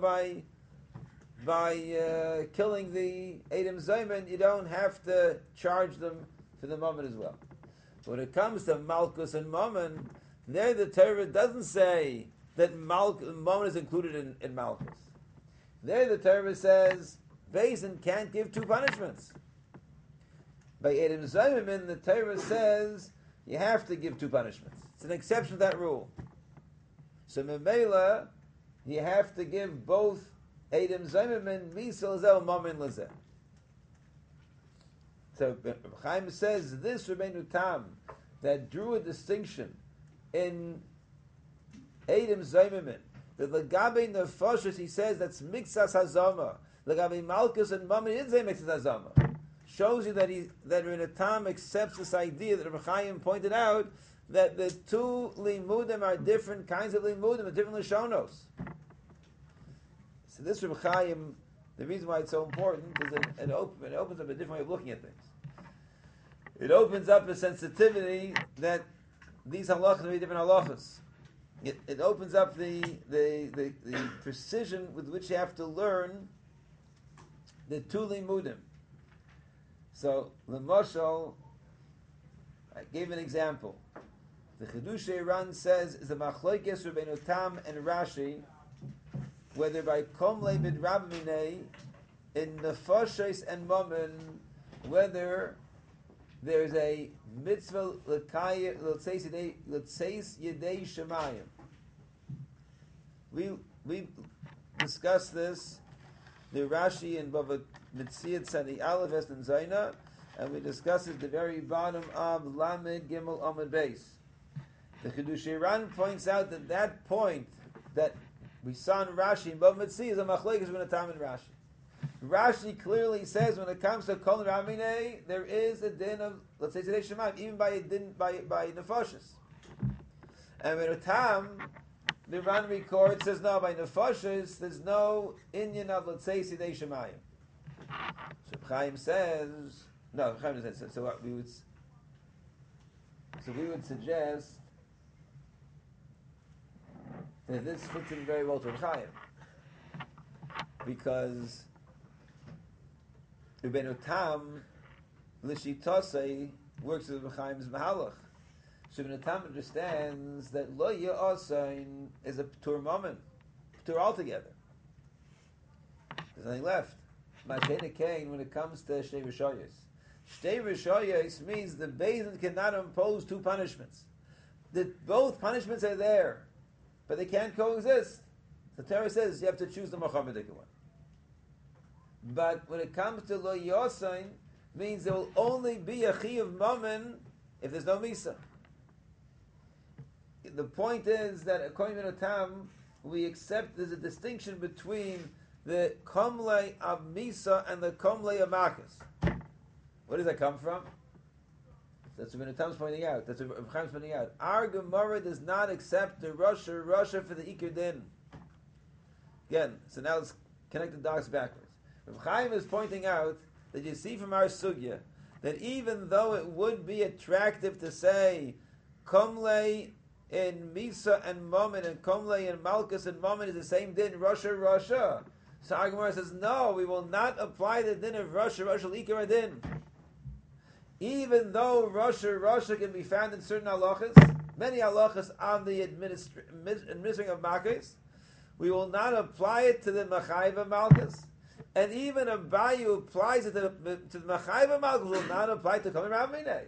by killing the Edom Zayman. You don't have to charge them for the Mammon as well. When it comes to Malkus and Mammon, there the Torah doesn't say that Mammon is included in Malkus. There the Torah says Beis can't give two punishments. By Edom Zayman, the Torah says you have to give two punishments. It's an exception to that rule. So Memela, you have to give both Edom Zayman, Misa Lazel, Mammon Lazel. So Chaim says this Rabbeinu Tam that drew a distinction in Edom Zayman, that Lagabe Nefashos he says that's Mixas Hazama. Lagabe Malkus and Mammon he didn't say Mixas Hazama. Shows you that Rabbeinu Tam accepts this idea that Rabbi Chaim pointed out that the two limudim are different kinds of limudim, different lishonos. So this Rabbi Chaim, the reason why it's so important is that it opens up a different way of looking at things. It opens up a sensitivity that these halachas are different halachas. It opens up the precision with which you have to learn the two limudim. So, L'moshel, I gave an example. The Chiddushei Ran says is the Machlokes Rabbeinu Tam and Rashi, whether by Komlei B'Rabba Minei in Nefashos and Mammon, whether there's a mitzvah l'tzeis yedei shemayim. We discussed this, the Rashi and Bava Mitziyat Sani Aleph Est and Zaina, and we discussed it at the very bottom of Lamed Gimel Amud Beis. The Chiddushei Ran points out that point that we saw in Rashi and Bava Mitziyat is a machlekes Rabbeinu Tam and Rashi. Rashi clearly says when it comes to Kol Ramine, there is a din of, let's say, Tzedei Shemaim, even by a din by Nefashos. And when Tam, the Ran records, says no, by Nefashos, there's no Inyan of, let's say, Tzedei Shemaim. So Chaim says, no, Chaim says, so what we would suggest that this fits in very well to Chaim. Because Rabbeinu Tam, L'shitosei, works with Chaim's Mahalach. So Rabbeinu Tam understands that Lo Ya'asain is a P'tur moment, P'tur altogether. There's nothing left. Matena Kain, when it comes to Shtei Rishayos. Shtei Rishayos means the Beis cannot impose two punishments. Both punishments are there, but they can't coexist. The Torah says you have to choose the Mohammedik one. But when it comes to Lo Yosain, means there will only be a Chiyuv Mammon if there's no Misa. The point is that according to Tam, we accept there's a distinction between the Komlei of Misa and the Komlei of Makas. Where does that come from? That's what Tam's pointing out. That's what Chaim's pointing out. Our Gemara does not accept the Russia for the Iker Din. Again, so now let's connect the dots backwards. Chaim is pointing out that you see from our sugya that even though it would be attractive to say Komlei in Misa and Mammon and Komlei in Malkus and Mammon is the same din, Russia. So our Gemara says, no, we will not apply the din of Russia l'ikar din. Even though Russia can be found in certain halachas, many halachas on the administering of Makos, we will not apply it to the Machayva Malkus. And even a Bayu applies it to the Machayva Malkus, will not apply to Kol Ramine.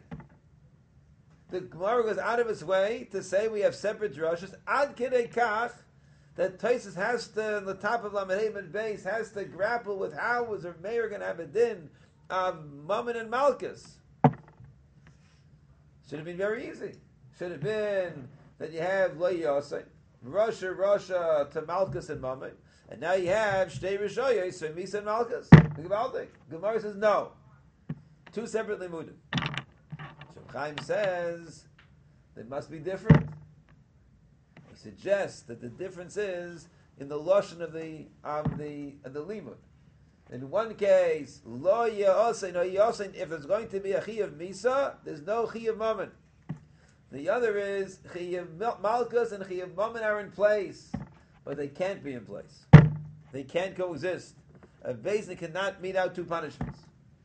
The Gemara goes out of its way to say we have separate drushes. Ad Kidei Kach, that Taisus has to, on the top of Lamed base, has to grapple with how was Rav Meir going to have a din of Mammon and Malchus. Should have been very easy. Should have been that you have Lo Yosei, Rasha to Malchus and Mammon, and now you have Shtei Rishoyos, so Misa and Malchus. Gemara says no. Two separate limudim. So Chaim says they must be different. He suggests that the difference is in the lashon of the limud. In one case, lo yaosein, no yaosein. If there's going to be a chi of misa, there's no chi of mammon. The other is chi of malchus and chi of mammon are in place, but they can't be in place. They can't coexist. A bezin cannot mete out two punishments.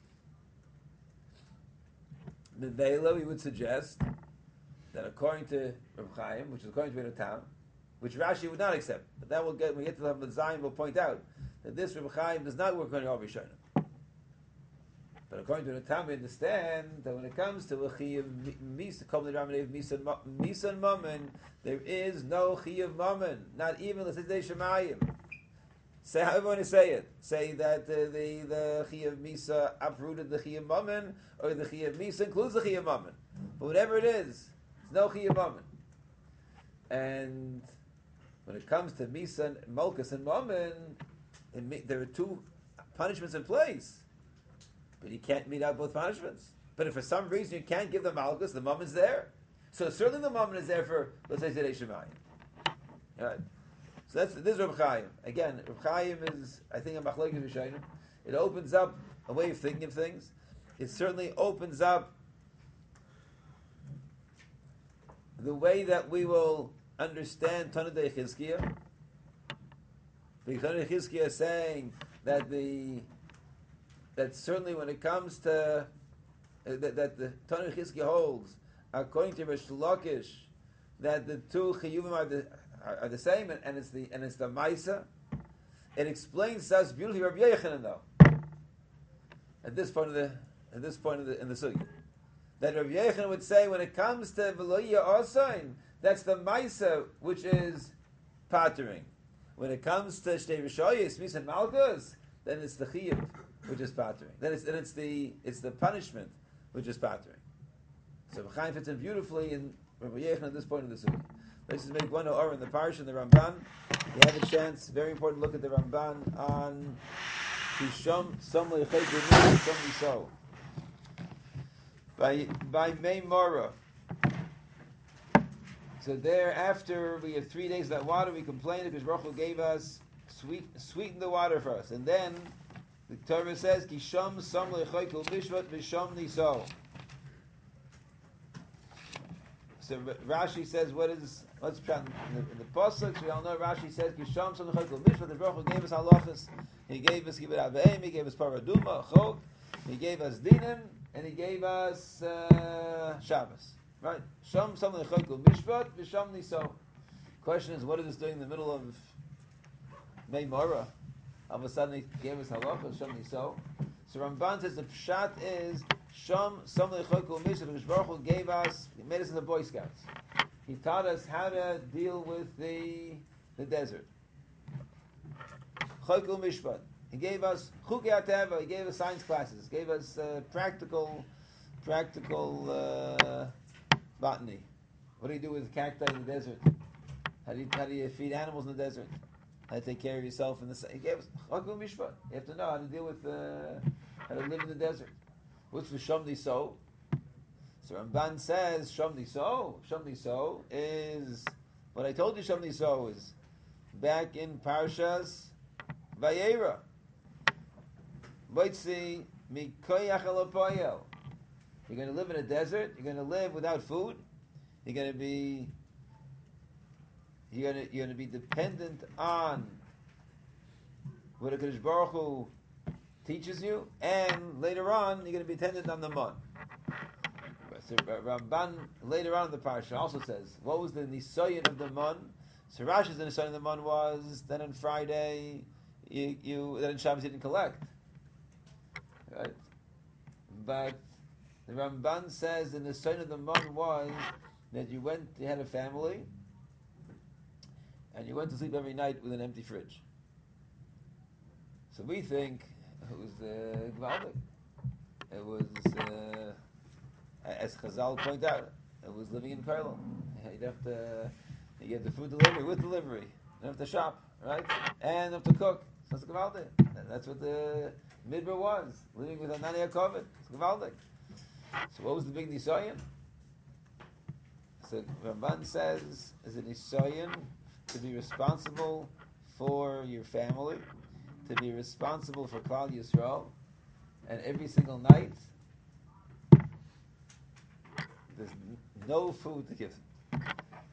Mevela, we would suggest that according to Reb Chaim, which is according to the town, which Rashi would not accept, but that will get when we get to the Zion, we'll point out that this Reb Chaim does not work according to Rishonim. But according to the town, we understand that when it comes to a chi of misa, misa and mammon, there is no chi of mammon, not even the Sidei Shemayim. Say however you want to say it. Say that the chi of misa uprooted the chi of mammon, or the chi of misa includes the chi of mammon. But whatever it is, it's no chi of mammon. And when it comes to misa, malchus, and mammon, there are two punishments in place, but you can't meet out both punishments. But if for some reason you can't give the malchus, the mammon's there. So certainly the mammon is there for, let's say, Zedei Shemayim. Right. So this is Reb Chaim. Again, Reb Chaim is, I think, a machlokes Rishonim. It opens up a way of thinking of things. It certainly opens up the way that we will understand Tanudei Chizkiah. Because Tanudei Chizkiah is saying that that certainly when it comes to that the Tanudei Chizkiah holds, according to Rish Lakish, that the two chiyuvim are the same, and it's the Maisa. It explains to us beautifully Rabbi Yechanan though. At this point in the sugya, that Rabbi Yechanan would say when it comes to Veloya Osain, that's the Maisa which is pattering. When it comes to Shtei Rishoyos, Mis and Malchus, then it's the Chiyuv which is pattering. Then it's the punishment which is pattering. So Chaim fits in beautifully in Rabbi Yechanan at this point in the sugya. Let's just make one or in the Parsha and the Ramban. You have a chance, very important, look at the Ramban on Kishom Somlei Chayim Shom Yisrael by Mei Mora. So there, after we have 3 days of that water, we complained because Baruch Hu gave us sweeten the water for us, and then the Torah says Kishom Somlei Chayim Mishvat V'Shom Nisol. So Rashi says, let's try in the pasuk. We all know Rashi says, "Kisham Sam Chayil Mishpat." The Baruch Hu gave us halachas. He gave us Kibbut Aveim. He gave us Paraduma, Chok. He gave us Dinim, and he gave us Shabbos. Right? Sham Sam Chayil Mishpat v'Sham Niso. Question is, what is this doing in the middle of Mei Mora? All of a sudden, he gave us halachas Sham Niso. So Ramban says the pshat is Sham Samlei Chokul Mishra. The Baruch Hu gave us, he made us in the Boy Scouts. He taught us how to deal with the desert. Chokul Mishpat. He gave us Chukei HaTeva. He gave us science classes. He gave us practical botany. What do you do with cacti in the desert? How do you feed animals in the desert? How to take care of yourself in the. He gave us Chokul Mishpat. You have to know how to deal with how to live in the desert. What's the Shomni So? So Ramban says Shomni So is what I told you. Shomni So is back in Parshas Vayera. Moitzi mikoyach elapoyel. You're going to live in a desert. You're going to live without food. You're going to be dependent on what HaKadosh Baruch Hu teaches you, and later on you're going to be dependent on the mun. So Ramban later on in the parsha also says, what was the nisoyin of the mun? So Rashi's the nisoyin of the mun was that on Friday that on Shabbos you didn't collect, right? But the Ramban says the nisoyin of the mun was that you had a family, and you went to sleep every night with an empty fridge. So we think it was Gvaldik. It was, as Chazal point out, it was living in Perlo. You'd have to, you get the food delivery with delivery. You don't have to shop, right? And have to cook. So it's Gvaldik. That's what the Midbar was, living with Anani HaKovid. It's Gvaldik. So what was the big Nisayan? So Ramban says, is a Nisayan to be responsible for your family, to be responsible for Klal Yisrael, and every single night, there's no food to give them.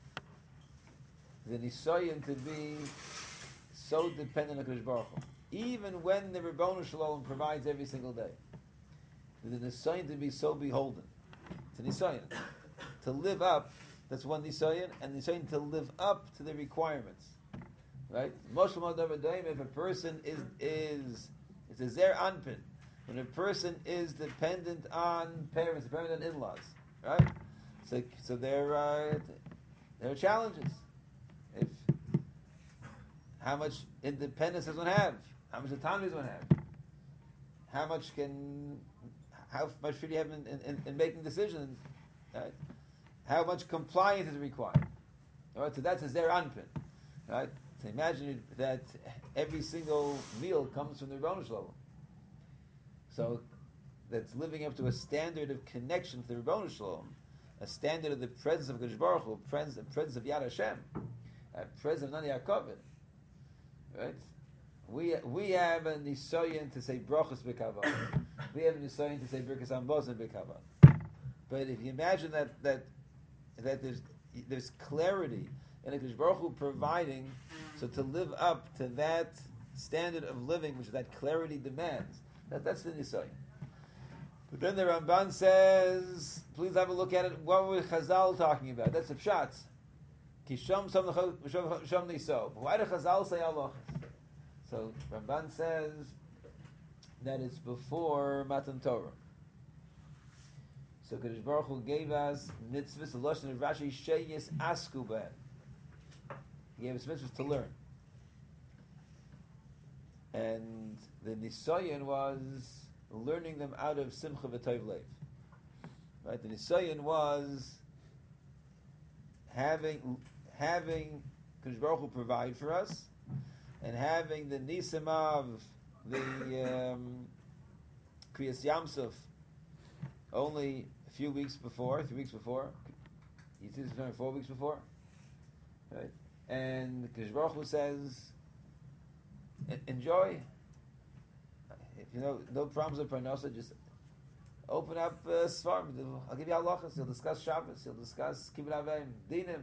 The Nisayan to be so dependent on HaKadosh Baruch Hu, even when the Ribono Shel Olam provides every single day. The Nisayan to be so beholden. It's a Nisayan. To live up, that's one Nisayan, and Nisayan to live up to the requirements. Right? If a person is it's a zer anpin, when a person is dependent on parents, dependent on in-laws, right? So there are challenges. If how much independence does one have? How much autonomy does one have? How much should you have in making decisions? Right? How much compliance is required? All right, so that's a zer anpin, right? So imagine that every single meal comes from the Ribono Shel Olam. So that's living up to a standard of connection to the Ribono Shel Olam, a standard of the presence of HaKadosh Baruch Hu, presence of Yad Hashem, a presence of Nani HaKovid. Right? We have a nisayon to say brachos b'kavod. We have a nisayon to say birkas hamazon b'kavod. But if you imagine that there's clarity in HaKadosh Baruch Hu providing, so to live up to that standard of living, which that clarity demands, that's the nisayon. But then the Ramban says, please have a look at it. What were Chazal talking about? That's the pshat. Kisham sham niso. Why did Chazal say halachas? So Ramban says that it's before Matan Torah. So Kadosh Baruch Hu gave us mitzvahs, the lashon of Rashi, sheyis asku b'hem. He gave us mitzvahs to learn. And the nisayon was learning them out of simcha v'tov leiv. Right? The nisayon was having Kadosh Baruch Hu provide for us, and having the nisim of the Kriyas Yamsuf only a few weeks before, 3 weeks before, you see this 4 weeks before, right? And Kadosh Baruch Hu says, enjoy. If you know no problems with parnasa, just open up Svarim. I'll give you halachas. He'll discuss Shabbos. He'll discuss Kibbutz Avim, Dinim.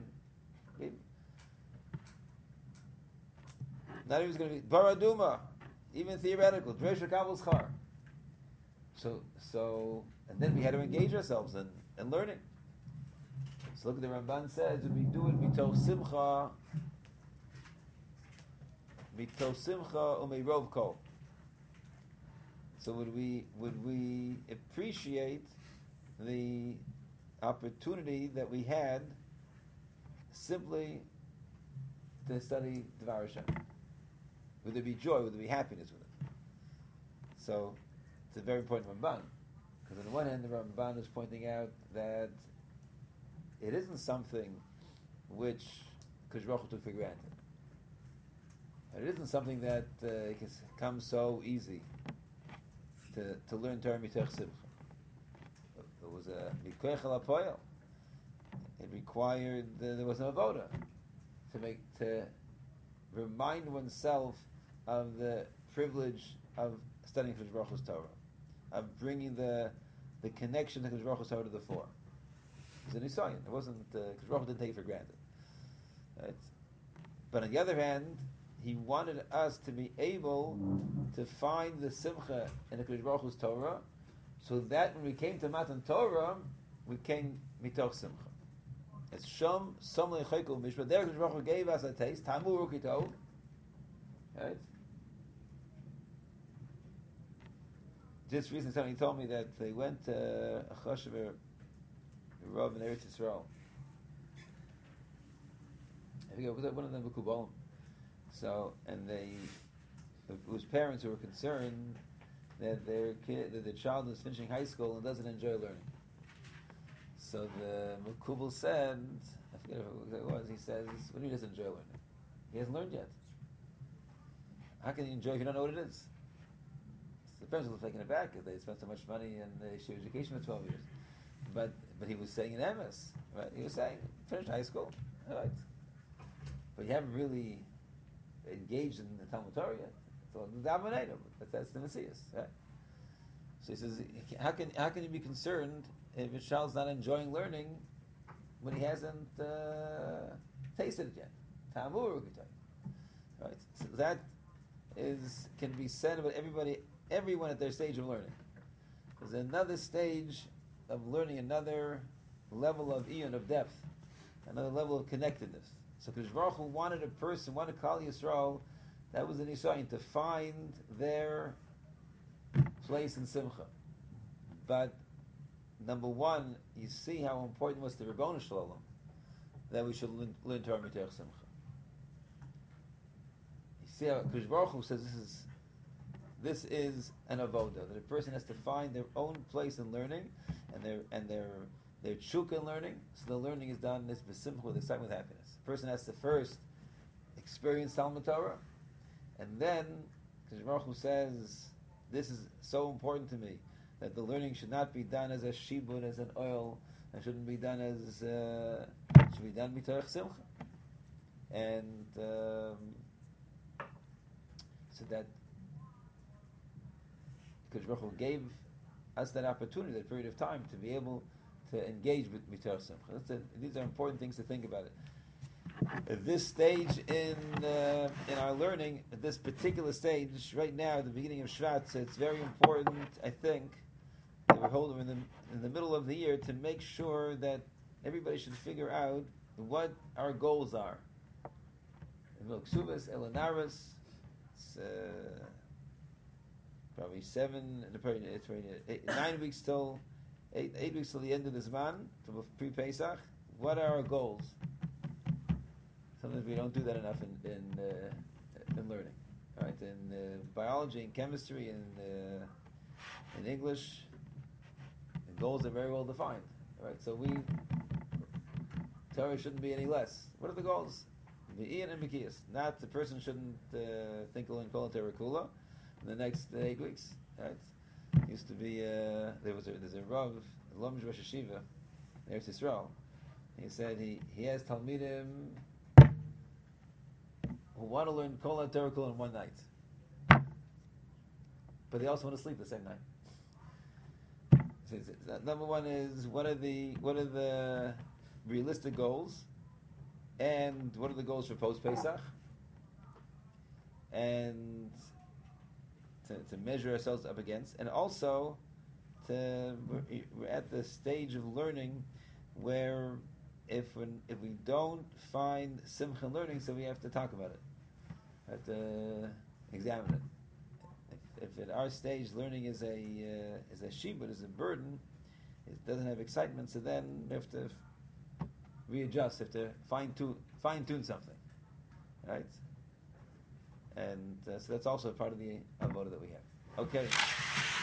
Not even going to be Baraduma, even theoretical. Dreish Kabul Schar. So, and then we had to engage ourselves in learning. So look at the Ramban says, we do it mitoch simcha umeirov kol. So would we appreciate the opportunity that we had simply to study Dvar Hashem? Would there be joy? Would there be happiness with it? So it's a very important Ramban, because on the one hand the Ramban is pointing out that it isn't something which Kadosh Baruch Hu took for granted. It isn't something that comes so easy to learn Torah mitoch simcha. It was a mikoach alapoyel. It required there was an avoda to remind oneself of the privilege of studying Kadosh Baruch Hu's Torah, of bringing the connection to Kadosh Baruch Hu's Torah to the fore. It was a nisayon. It wasn't Kadosh Baruch Hu didn't take it for granted. Right? But on the other hand, he wanted us to be able to find the simcha in the Kadosh Baruch Hu's Torah, so that when we came to Matan Torah, we came mitoch simcha. It's shom le'chaykel mishpat. There, Kadosh Baruch Hu gave us a taste. Tamu rukito. Right? Just recently, somebody told me that they went to a choshever Rav in Eretz Yisrael, I forget, was that one of them Mekubalim? So, and it was parents who were concerned that that their child is finishing high school and doesn't enjoy learning. So the Mekubal said, I forget who it was, he says, what do you doesn't enjoy learning? He hasn't learned yet. How can you enjoy if you don't know what it is? So the parents were taken aback if they spent so much money in the Yeshiva education for 12 years. But he was saying in MS, right? He was saying, finished high school, all right. But you haven't really engaged in the Talmud Torah yet. So that's the Messias, right? So he says, how can you be concerned if your child's not enjoying learning when he hasn't tasted it yet? Ta'amur, right? So that can be said about everyone at their stage of learning. There's another stage of learning, another level of iyun, of depth, another level of connectedness. So Kadosh Baruch Hu wanted Kal Yisrael, that was the Nisayin, to find their place in Simcha. But number one, you see how important was the Ribono Shel Olam that we should learn Torah Mitoch Simcha. You see how Kadosh Baruch Hu says this is an avoda, that a person has to find their own place in learning and their chukka in learning. So the learning is done this b'simcha, with excitement, with happiness. A person has to first experience Talmud Torah, and then Kadosh Baruch Hu says, this is so important to me, that the learning should not be done as a shibud, as an oil, and shouldn't be done as should be done mitoch simcha. And so that Kadosh Baruch Hu gave us that opportunity, that period of time, to be able to engage with mitoch simcha. These are important things to think about it. At this stage in our learning, at this particular stage, right now, at the beginning of Shvat, it's very important, I think, that we're holding in the middle of the year, to make sure that everybody should figure out what our goals are. Ksubas, Elanaris, it's probably 9 weeks till 8 weeks till the end of this month, till pre-Pesach. What are our goals? Sometimes we don't do that enough in learning, right? In biology, in chemistry, in English, the goals are very well defined, right? So Torah shouldn't be any less. What are the goals? V'iyun and B'kiyas. Not the person shouldn't think he'll call Torah Kula in the next 8 weeks, right? Used to be there's a Rav, Lomj Rosh Hashiva, in Eretz Yisrael. He said he has Talmidim who want to learn Kol Torah Kula in one night, but they also want to sleep the same night. So number one is what are the realistic goals, and what are the goals for post Pesach, and to measure ourselves up against, and also we're at the stage of learning where if we don't find simcha learning, so we have to talk about it. We have to examine it. If at our stage learning is a shibud, is a burden, it doesn't have excitement, so then we have to readjust, have to fine tune something, right? And so that's also part of the avoda that we have. Okay.